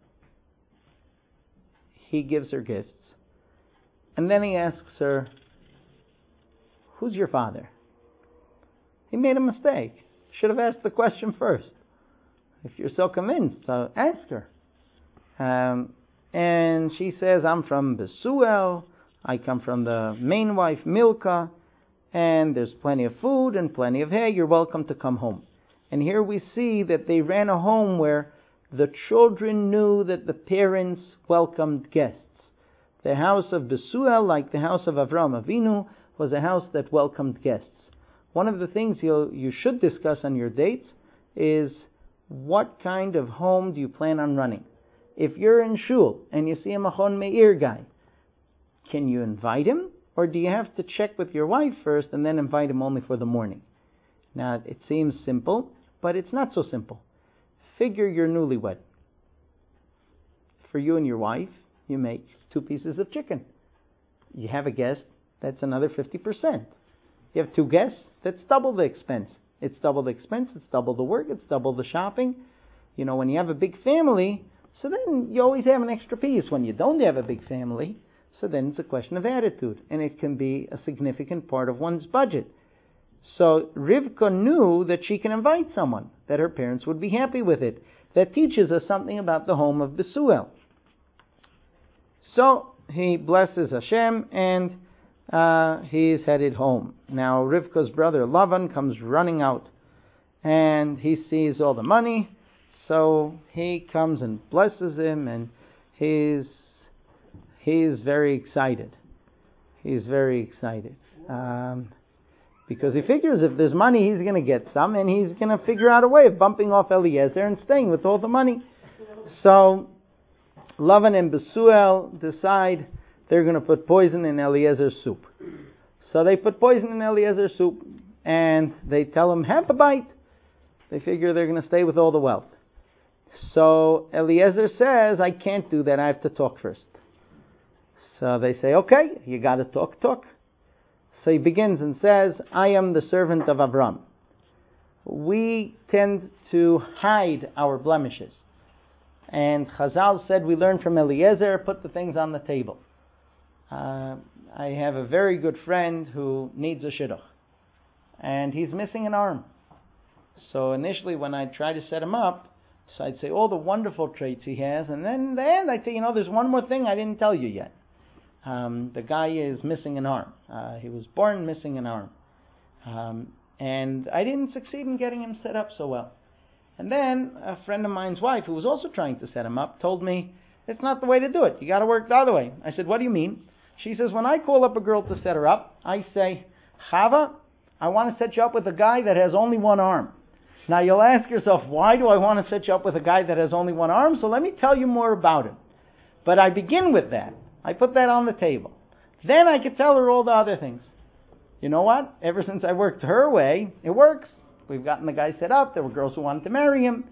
he gives her gifts. And then he asks her, who's your father? He made a mistake. Should have asked the question first. If you're so convinced, so ask her. Um, and she says, I'm from Besuel. I come from the main wife, Milka. And there's plenty of food and plenty of hay. You're welcome to come home. And here we see that they ran a home where the children knew that the parents welcomed guests. The house of Besuel, like the house of Avram Avinu, was a house that welcomed guests. One of the things you you should discuss on your dates is, what kind of home do you plan on running? If you're in shul and you see a Machon Meir guy, can you invite him? Or do you have to check with your wife first and then invite him only for the morning? Now, it seems simple, but it's not so simple. Figure you're newlywed. For you and your wife, you make two pieces of chicken. You have a guest, that's another fifty percent. You have two guests, that's double the expense. It's double the expense, it's double the work, it's double the shopping. You know, when you have a big family, so then you always have an extra piece. When you don't have a big family, so then it's a question of attitude, and it can be a significant part of one's budget. So Rivka knew that she can invite someone, that her parents would be happy with it. That teaches us something about the home of Besuel. So he blesses Hashem, and Uh, he's headed home. Now Rivka's brother Lavan comes running out, and he sees all the money, so he comes and blesses him, and he's he's very excited. He's very excited um, because he figures if there's money, he's going to get some, and he's going to figure out a way of bumping off Eliezer and staying with all the money. So Lavan and Besuel decide they're going to put poison in Eliezer's soup. So they put poison in Eliezer's soup, and they tell him, have a bite. They figure they're going to stay with all the wealth. So Eliezer says, I can't do that, I have to talk first. So they say, okay, you got to talk, talk. So he begins and says, I am the servant of Avram. We tend to hide our blemishes. And Chazal said, we learn from Eliezer, put the things on the table. Uh, I have a very good friend who needs a shidduch, and he's missing an arm. So initially when I try to set him up, so I'd say all the wonderful traits he has, and then in the end I'd say, you know, there's one more thing I didn't tell you yet. Um, the guy is missing an arm. Uh, he was born missing an arm. Um, and I didn't succeed in getting him set up so well. And then a friend of mine's wife, who was also trying to set him up, told me, it's not the way to do it. You got to work the other way. I said, what do you mean? She says, when I call up a girl to set her up, I say, Chava, I want to set you up with a guy that has only one arm. Now you'll ask yourself, why do I want to set you up with a guy that has only one arm? So let me tell you more about him. But I begin with that. I put that on the table. Then I could tell her all the other things. You know what? Ever since I worked her way, it works. We've gotten the guy set up. There were girls who wanted to marry him.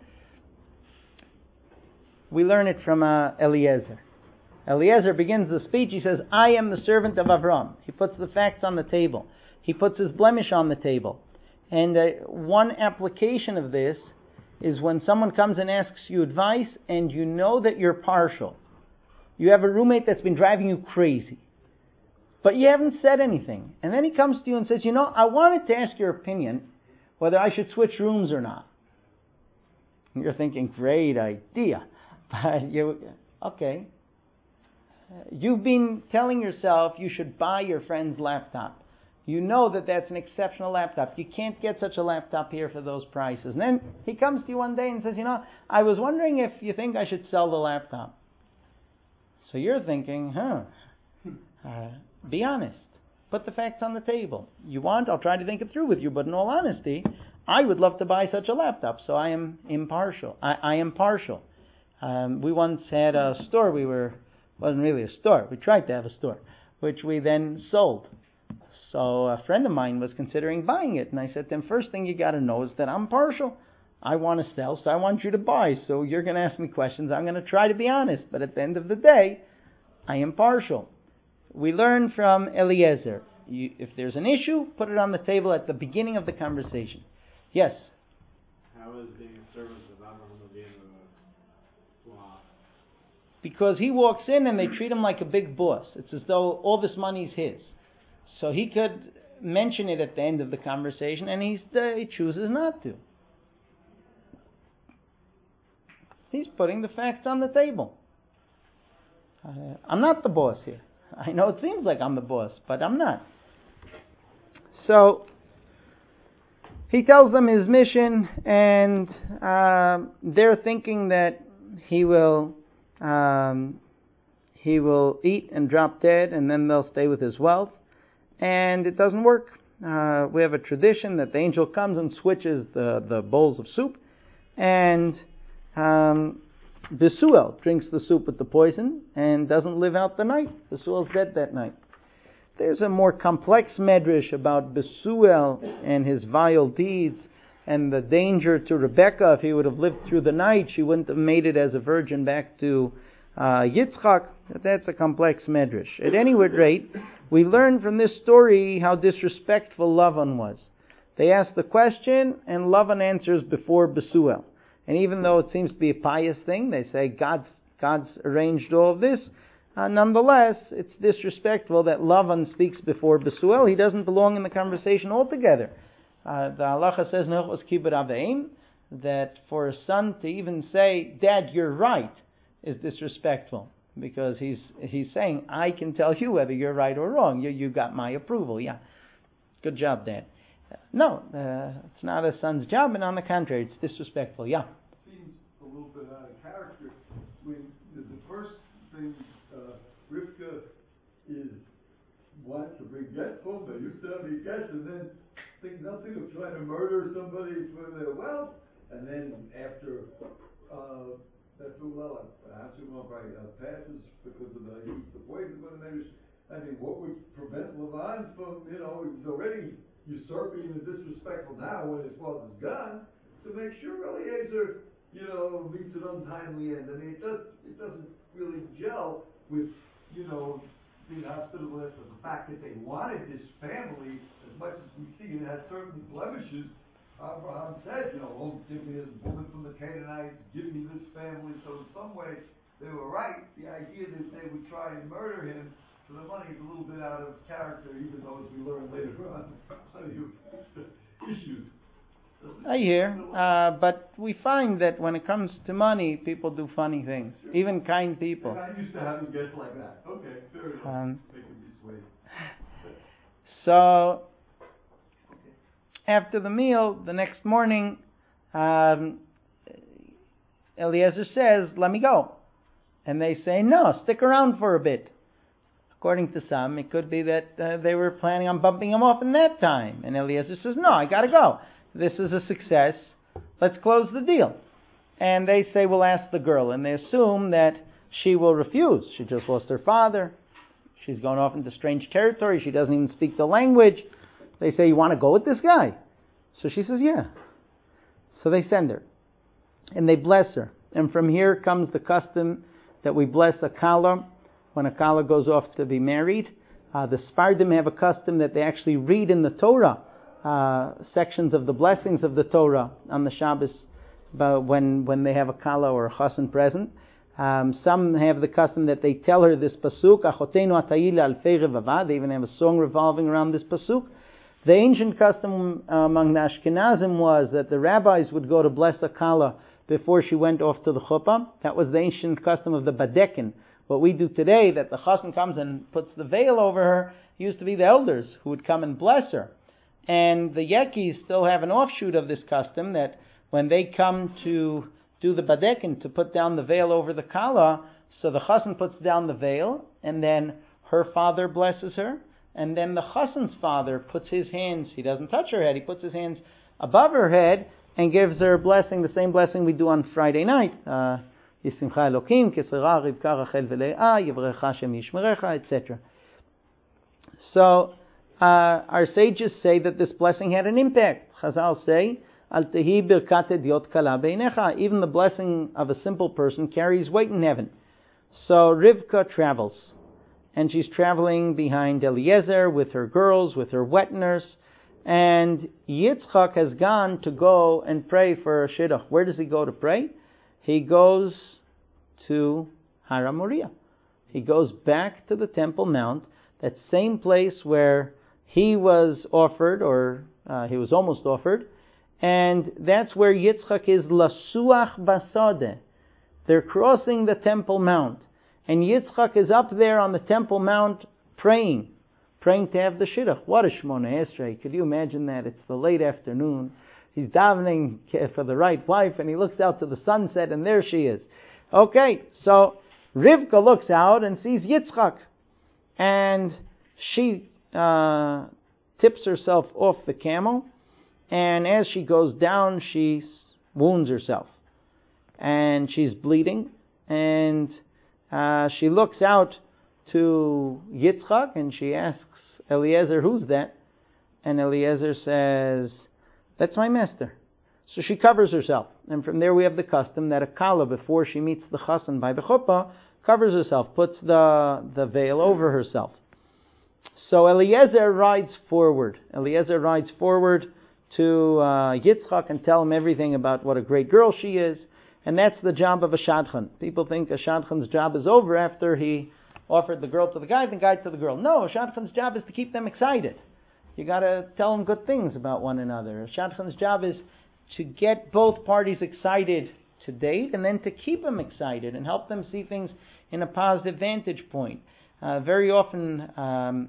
We learn it from uh, Eliezer. Eliezer begins the speech. He says, I am the servant of Avram. He puts the facts on the table. He puts his blemish on the table. And uh, one application of this is when someone comes and asks you advice and you know that you're partial. You have a roommate that's been driving you crazy, but you haven't said anything. And then he comes to you and says, you know, I wanted to ask your opinion whether I should switch rooms or not. And you're thinking, great idea. But you, okay. You've been telling yourself you should buy your friend's laptop. You know that that's an exceptional laptop. You can't get such a laptop here for those prices. And then he comes to you one day and says, you know, I was wondering if you think I should sell the laptop. So you're thinking, huh, uh, be honest. Put the facts on the table. You want, I'll try to think it through with you, but in all honesty, I would love to buy such a laptop, so I am impartial. I, I am partial. Um, we once had a store, we were, wasn't really a store, we tried to have a store, which we then sold. So a friend of mine was considering buying it, and I said to him, first thing you got to know is that I'm partial. I want to sell, so I want you to buy. So you're going to ask me questions. I'm going to try to be honest, but at the end of the day, I am partial. We learn from Eliezer. You, if there's an issue, put it on the table at the beginning of the conversation. Yes? How is being a servant of Avraham Avinu a law? Because he walks in and they treat him like a big boss. It's as though all this money is his. So he could mention it at the end of the conversation, and he's, uh, he chooses not to. He's putting the facts on the table. Uh, I'm not the boss here. I know it seems like I'm the boss, but I'm not. So he tells them his mission, and uh, they're thinking that he will um, he will eat and drop dead, and then they'll stay with his wealth. And it doesn't work. Uh, we have a tradition that the angel comes and switches the, the bowls of soup, and um, Besuel drinks the soup with the poison and doesn't live out the night. Besuel's dead that night. There's a more complex medrash about Besuel and his vile deeds and the danger to Rebecca. If he would have lived through the night, she wouldn't have made it as a virgin back to uh, Yitzchak. That's a complex medrash. At any rate, we learn from this story how disrespectful Lavan was. They ask the question, and Lavan answers before Besuel. And even though it seems to be a pious thing, they say God's God's arranged all of this. Uh, nonetheless, it's disrespectful that Lavan speaks before Besuel. He doesn't belong in the conversation altogether. Uh, the halacha says Nechos kibbud aveim, that for a son to even say, "Dad, you're right," is disrespectful, because he's he's saying, "I can tell you whether you're right or wrong. You you got my approval. Yeah, good job, Dad." No, uh, it's not a son's job, and on the contrary, it's disrespectful. Yeah. Seems a little bit out of character when the, the first thing uh, Rivka is wants to bring guests home. They used to have any guests, and then think nothing of trying to murder somebody for their wealth, and then after uh, that Tulala Hasuma probably uh, passes because of the use the poison, I mean, what would prevent Lavan from, you know, he was already usurping and disrespectful now when his father's gone, to make sure Eliezer, you know, meets an untimely end. I mean, it does it doesn't really gel with, you know, being hospitable after the fact that they wanted this family as much as we see it had certain blemishes. Abraham said, you know, oh, give me this woman from the Canaanites, give me this family. So in some way, they were right. The idea that they would try and murder him So the money is a little bit out of character, even though, as we learn later on, plenty of issues. I hear, uh, but we find that when it comes to money, people do funny things, sure. Even kind people. And I used to have them guess like that. Okay, fair enough. Um, they can be swayed. So, after the meal, the next morning, um, Eliezer says, let me go. And they say, no, stick around for a bit. According to some, it could be that uh, they were planning on bumping him off in that time. And Eliezer says, no, I gotta go. This is a success. Let's close the deal. And they say, we'll ask the girl. And they assume that she will refuse. She just lost her father. She's going off into strange territory. She doesn't even speak the language. They say, you want to go with this guy? So she says, yeah. So they send her. And they bless her. And from here comes the custom that we bless a kala when a kala goes off to be married. Uh, the Sfardim have a custom that they actually read in the Torah uh, sections of the blessings of the Torah on the Shabbos but when when they have a kala or a chassan present. Um, some have the custom that they tell her this pasuk, Achotenu atayila alfei revava. They even have a song revolving around this pasuk. The ancient custom uh, among the Ashkenazim was that the rabbis would go to bless a kala before she went off to the chuppah. That was the ancient custom of the badekin. What we do today, that the chassan comes and puts the veil over her, used to be the elders who would come and bless her. And the Yekis still have an offshoot of this custom, that when they come to do the badekin, to put down the veil over the kala, so the chassan puts down the veil, and then her father blesses her, and then the chassan's father puts his hands, he doesn't touch her head, he puts his hands above her head, and gives her a blessing, the same blessing we do on Friday night. Uh, Yissimcha Elokim, Kesera, Rivka, Rachel, Veleah, Yivrecha Hashem Yishmerecha, et cetera. So, uh, our sages say that this blessing had an impact. Chazal say, Al tehi birkat ediot kala beinecha. Even the blessing of a simple person carries weight in heaven. So Rivka travels, and she's traveling behind Eliezer with her girls, with her wet nurse, and Yitzchak has gone to go and pray for Shidduch. Where does he go to pray? He goes to Har Moriah. He goes back to the Temple Mount, that same place where he was offered, or uh, he was almost offered, and that's where Yitzchak is lasuach basodeh. They're crossing the Temple Mount, and Yitzchak is up there on the Temple Mount praying, praying to have the Shidduch. What a Shmona Esrei. Could you imagine that? It's the late afternoon. He's davening for the right wife, and he looks out to the sunset, and there she is. Okay, so Rivka looks out and sees Yitzchak, and she uh, tips herself off the camel, and as she goes down, she wounds herself, and she's bleeding, and uh, she looks out to Yitzchak, and she asks Eliezer, who's that? And Eliezer says, that's my master. So she covers herself. And from there we have the custom that a kala, before she meets the chassan by the chuppah, covers herself, puts the, the veil over herself. So Eliezer rides forward. Eliezer rides forward to uh, Yitzchak and tell him everything about what a great girl she is. And that's the job of a shadchan. People think a shadchan's job is over after he offered the girl to the guy, the guy to the girl. No, a shadchan's job is to keep them excited. You got to tell them good things about one another. A shadchan's job is to get both parties excited to date, and then to keep them excited and help them see things in a positive vantage point. Uh, very often, um,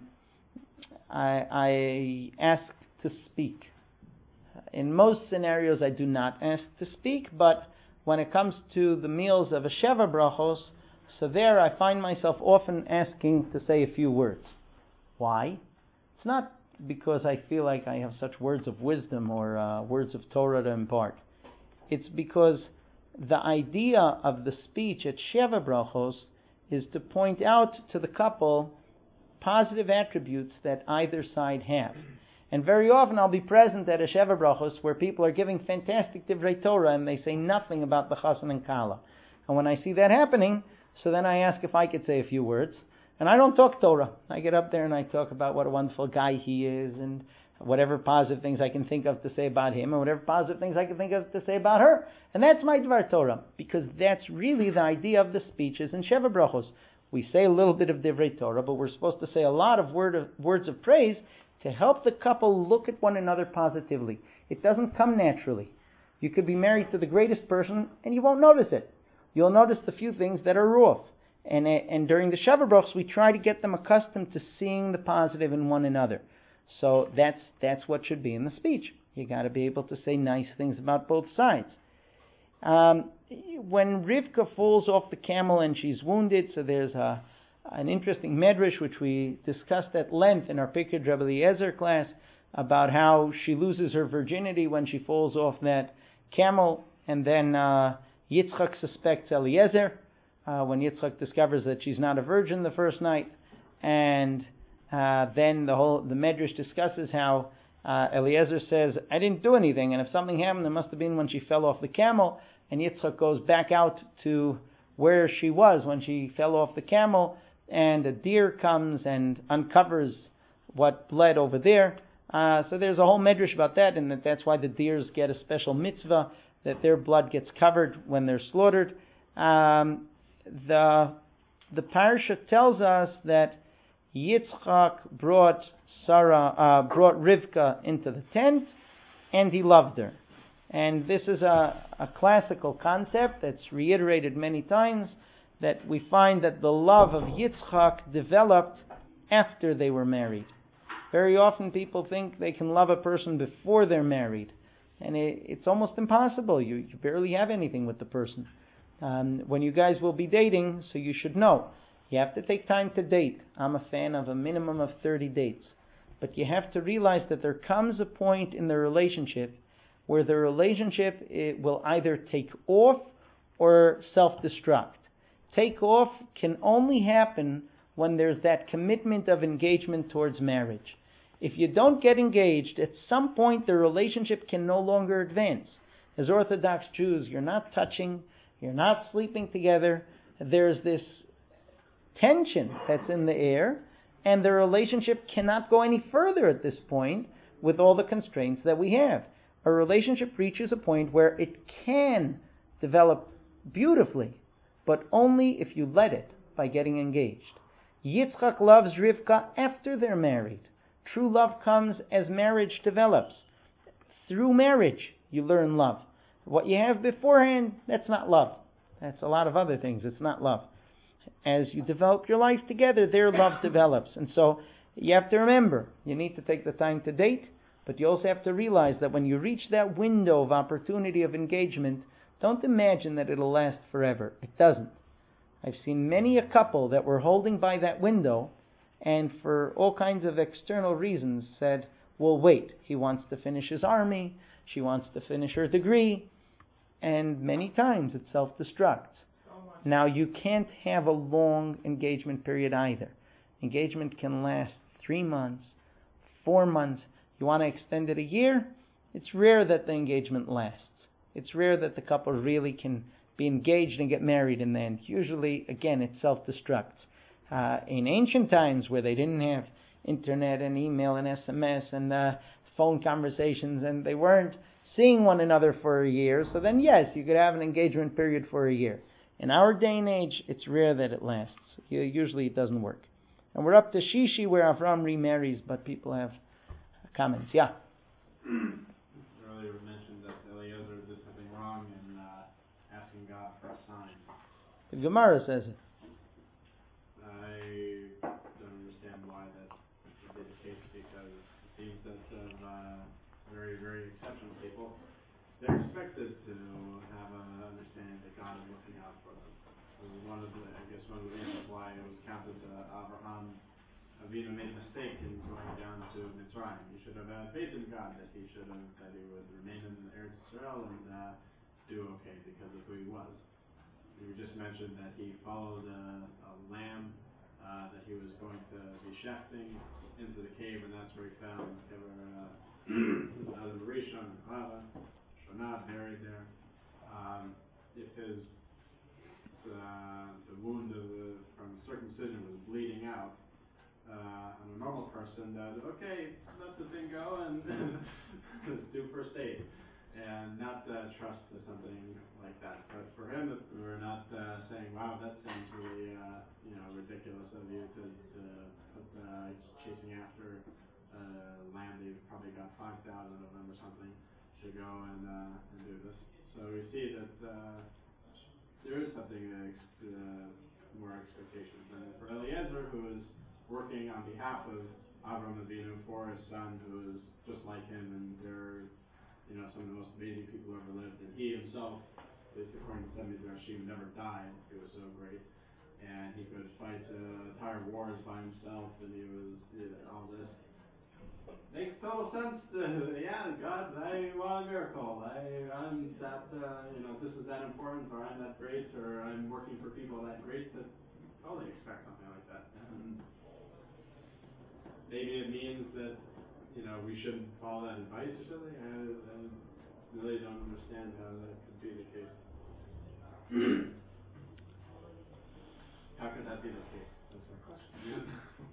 I, I ask to speak. In most scenarios, I do not ask to speak, but when it comes to the meals of a Sheva Brachos, so there I find myself often asking to say a few words. Why? It's not because I feel like I have such words of wisdom or uh, words of Torah to impart. It's because the idea of the speech at Sheva Brachos is to point out to the couple positive attributes that either side have. And very often I'll be present at a Sheva Brachos where people are giving fantastic Divrei Torah and they say nothing about the Chassan and Kala. And when I see that happening, so then I ask if I could say a few words. And I don't talk Torah. I get up there and I talk about what a wonderful guy he is, and whatever positive things I can think of to say about him, and whatever positive things I can think of to say about her. And that's my Dvar Torah, because that's really the idea of the speeches in Sheva Brachos. We say a little bit of Divrei Torah, but we're supposed to say a lot of, word of words of praise to help the couple look at one another positively. It doesn't come naturally. You could be married to the greatest person and you won't notice it. You'll notice the few things that are off. And and during the Sheva Brachos, we try to get them accustomed to seeing the positive in one another. So that's that's what should be in the speech. You got to be able to say nice things about both sides. Um, when Rivka falls off the camel and she's wounded, so there's a an interesting medrash which we discussed at length in our Pikud Rabbi Eliezer class about how she loses her virginity when she falls off that camel, and then uh, Yitzchak suspects Eliezer uh, when Yitzchak discovers that she's not a virgin the first night, and uh, then the whole the medrash discusses how uh, Eliezer says, "I didn't do anything, and if something happened, it must have been when she fell off the camel." And Yitzchak goes back out to where she was when she fell off the camel, and a deer comes and uncovers what bled over there. Uh, so there's a whole medrash about that, and that that's why the deers get a special mitzvah, that their blood gets covered when they're slaughtered. Um, the the parsha tells us that Yitzchak brought Sarah, uh, brought Rivka into the tent, and he loved her. And this is a, a classical concept that's reiterated many times, that we find that the love of Yitzchak developed after they were married. Very often people think they can love a person before they're married, and it, it's almost impossible. You, you barely have anything with the person. Um, when you guys will be dating, so you should know, you have to take time to date. I'm a fan of a minimum of thirty dates. But you have to realize that there comes a point in the relationship where the relationship it will either take off or self-destruct. Take off can only happen when there's that commitment of engagement towards marriage. If you don't get engaged, at some point the relationship can no longer advance. As Orthodox Jews, you're not touching, you're not sleeping together. There's this tension that's in the air, and the relationship cannot go any further at this point with all the constraints that we have. A relationship reaches a point where it can develop beautifully, but only if you let it by getting engaged. Yitzchak loves Rivka after they're married. True love comes as marriage develops. Through marriage, you learn love. What you have beforehand, that's not love. That's a lot of other things. It's not love. As you develop your life together, their love develops. And so you have to remember, you need to take the time to date, but you also have to realize that when you reach that window of opportunity of engagement, don't imagine that it'll last forever. It doesn't. I've seen many a couple that were holding by that window and for all kinds of external reasons said, well, wait, he wants to finish his army, she wants to finish her degree, and many times it self-destructs. Now, you can't have a long engagement period either. Engagement can last three months, four months. You want to extend it a year? It's rare that the engagement lasts. It's rare that the couple really can be engaged and get married in the end. Usually, again, it self-destructs. Uh, in ancient times where they didn't have internet and email and S M S and uh, phone conversations, and they weren't seeing one another for a year, so then yes, you could have an engagement period for a year. In our day and age, it's rare that it lasts. Usually it doesn't work. And we're up to Shishi where Avram remarries, but people have comments. Yeah? Earlier we mentioned that Eliezer did something wrong in uh, asking God for a sign. The Gemara says it. I don't understand why that would be the case, because it seems that of uh, very, very exceptional people, they're expected to have an understanding that God is looking out for them. So one of the, I guess one of the reasons why it was counted that Abraham Avinu made a mistake in going down to Mitzrayim. He should have had faith in God that he should have, that he would remain in Eretz Israel and uh, do okay because of who he was. We just mentioned that he followed a, a lamb uh, that he was going to be shafting into the cave, and that's where he found uh, Adam Rishon and Chava, Shonah buried there. Um, if his uh, the wound of the, from circumcision was bleeding out, uh, on a normal person, uh, okay, let the thing go and do first aid. and not uh, trust to something like that. But for him, we're not uh, saying, "Wow, that seems really, uh, you know, ridiculous of you to, to put uh, chasing after uh, land. You've probably got five thousand of them or something to go and uh, and do this." So we see that uh, there is something uh, uh, more expectations. And for Eliezer, who is working on behalf of Avram Avinu for his son, who is just like him, and they're, you know, some of the most amazing people who ever lived. And he himself, according to some Midrashim, never died. He was so great, and he could fight uh, entire wars by himself, and he was you know, all this. Makes total sense. To, yeah, God, I want a miracle. I, I'm that, uh, you know, this is that important, or I'm that great, or I'm working for people that great that totally expect something like that. And maybe it means that, you know, we shouldn't follow that advice or something. I, I really don't understand how that could be the case. How could that be the case? That's my question.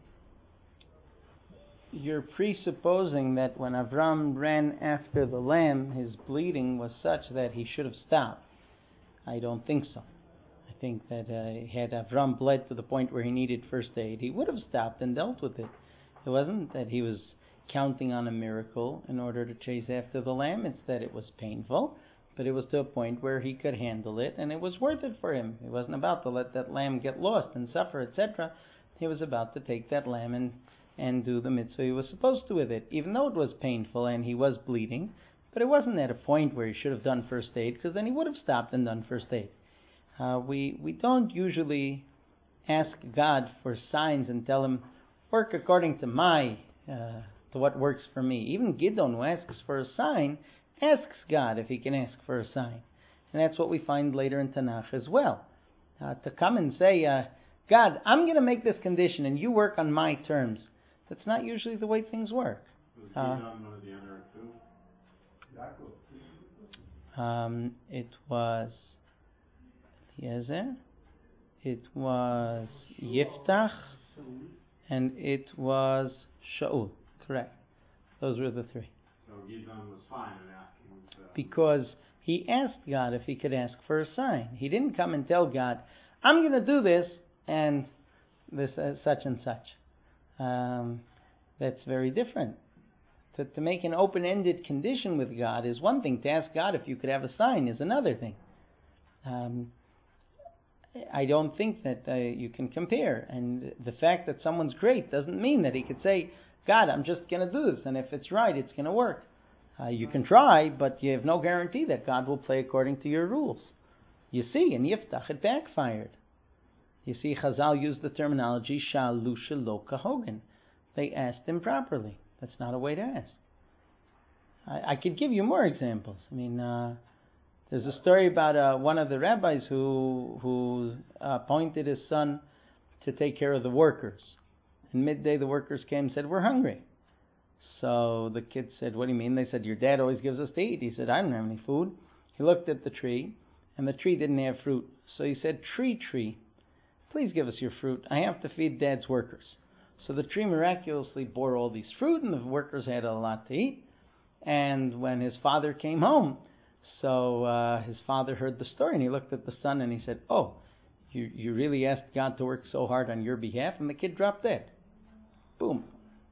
You're presupposing that when Avram ran after the lamb, his bleeding was such that he should have stopped. I don't think so. I think that uh, had Avram bled to the point where he needed first aid, he would have stopped and dealt with it. It wasn't that he was counting on a miracle in order to chase after the lamb. It's that it was painful, but it was to a point where he could handle it, and it was worth it for him. He wasn't about to let that lamb get lost and suffer, et cetera. He was about to take that lamb and and do the mitzvah he was supposed to with it, even though it was painful and he was bleeding. But it wasn't at a point where he should have done first aid, because then he would have stopped and done first aid. Uh, we we don't usually ask God for signs and tell him, work according to my, uh, to what works for me. Even Gideon, who asks for a sign, asks God if he can ask for a sign. And that's what we find later in Tanakh as well. Uh, to come and say, uh, God, I'm going to make this condition and you work on my terms. That's not usually the way things work. Was Gideon uh, one of the other two? Um, it was Eliezer, it was Yiftach, and it was Shaul. Correct. Those were the three. So Gideon was fine in asking. To... Because he asked God if he could ask for a sign. He didn't come and tell God, I'm going to do this and this uh, such and such. Um, that's very different. To, to make an open-ended condition with God is one thing. To ask God if you could have a sign is another thing. Um, I don't think that uh, you can compare. And the fact that someone's great doesn't mean that he could say, God, I'm just going to do this, and if it's right, it's going to work. Uh, you can try, but you have no guarantee that God will play according to your rules. You see, in Yiftach, it backfired. You see, Chazal used the terminology shalu shelo kahogan. They asked improperly. That's not a way to ask. I, I could give you more examples. I mean, uh, there's a story about uh, one of the rabbis who who uh, appointed his son to take care of the workers. And midday, the workers came and said, we're hungry. So the kid said, what do you mean? They said, your dad always gives us to eat. He said, I don't have any food. He looked at the tree, and the tree didn't have fruit. So he said, tree, tree, please give us your fruit. I have to feed Dad's workers. So the tree miraculously bore all these fruit, and the workers had a lot to eat. And when his father came home, so uh, his father heard the story, and he looked at the son, and he said, oh, you, you really asked God to work so hard on your behalf? And the kid dropped dead. Boom.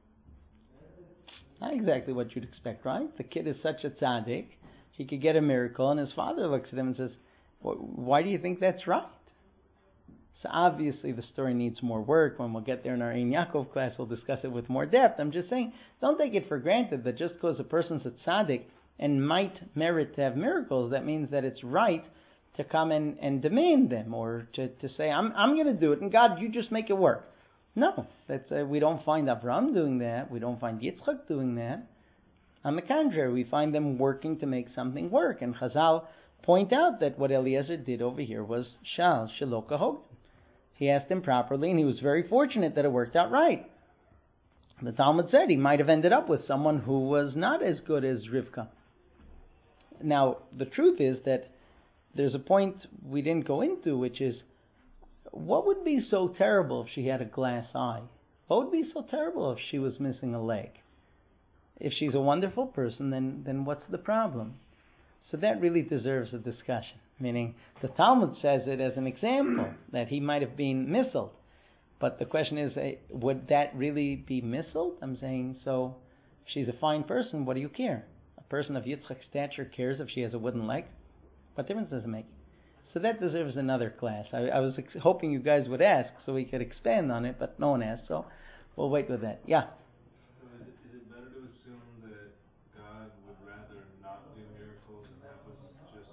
Not exactly what you'd expect, right? The kid is such a tzaddik, he could get a miracle, and his father looks at him and says, why do you think that's right? So obviously the story needs more work. When we'll get there in our Ein Yaakov class, we'll discuss it with more depth. I'm just saying, don't take it for granted that just because a person's a tzaddik and might merit to have miracles, that means that it's right to come and, and demand them, or to, to say, I'm I'm going to do it, and God, you just make it work. No, that's uh, we don't find Avram doing that. We don't find Yitzchak doing that. On the contrary, we find them working to make something work. And Chazal point out that what Eliezer did over here was shal shelo kahogan. He asked him properly, and he was very fortunate that it worked out right. The Talmud said he might have ended up with someone who was not as good as Rivka. Now, the truth is that there's a point we didn't go into, which is, what would be so terrible if she had a glass eye? What would be so terrible if she was missing a leg? If she's a wonderful person, then, then what's the problem? So that really deserves a discussion. Meaning, the Talmud says it as an example that he might have been missiled. But the question is, uh, would that really be missiled? I'm saying, so if she's a fine person, what do you care? A person of Yitzchak's stature cares if she has a wooden leg? What difference does it make? So that deserves another class. I, I was ex- hoping you guys would ask so we could expand on it, but no one asked, so we'll wait with that. Yeah? So is it, is it better to assume that God would rather not do miracles and have us just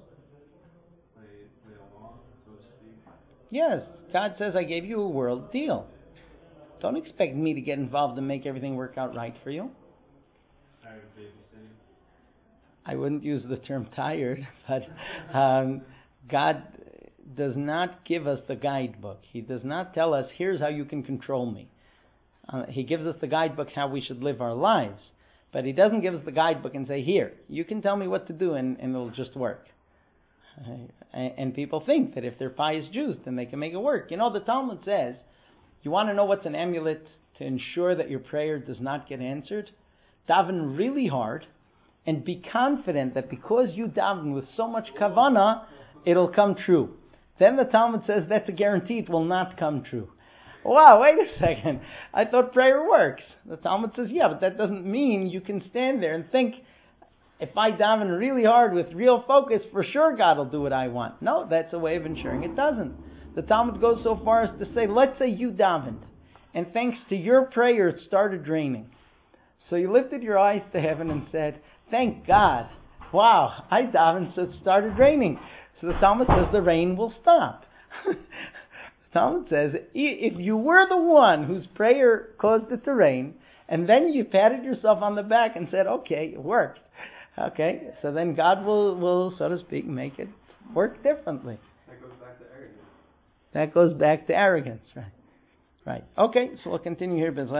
play, play along, so to speak? Yes. God says, I gave you a world deal. Don't expect me to get involved and make everything work out right for you. Tired of babysitting? I wouldn't use the term tired, but um, God does not give us the guidebook. He does not tell us, here's how you can control me. Uh, he gives us the guidebook how we should live our lives. But He doesn't give us the guidebook and say, here, you can tell me what to do and, and it'll just work. Uh, and, and people think that if they're pious Jews, then they can make it work. You know, the Talmud says, you want to know what's an amulet to ensure that your prayer does not get answered? Daven really hard and be confident that because you daven with so much kavanah, it'll come true. Then the Talmud says that's a guarantee it will not come true. Wow, wait a second. I thought prayer works. The Talmud says, yeah, but that doesn't mean you can stand there and think, if I daven really hard with real focus, for sure God will do what I want. No, that's a way of ensuring it doesn't. The Talmud goes so far as to say, let's say you davened, and thanks to your prayer it started raining. So you lifted your eyes to heaven and said, thank God. Wow, I davened so it started raining. So the Talmud says the rain will stop. The Talmud says, if you were the one whose prayer caused it to rain, and then you patted yourself on the back and said, okay, it worked. Okay, so then God will, will, so to speak, make it work differently. That goes back to arrogance. That goes back to arrogance, right? Right. Okay, so we'll continue here.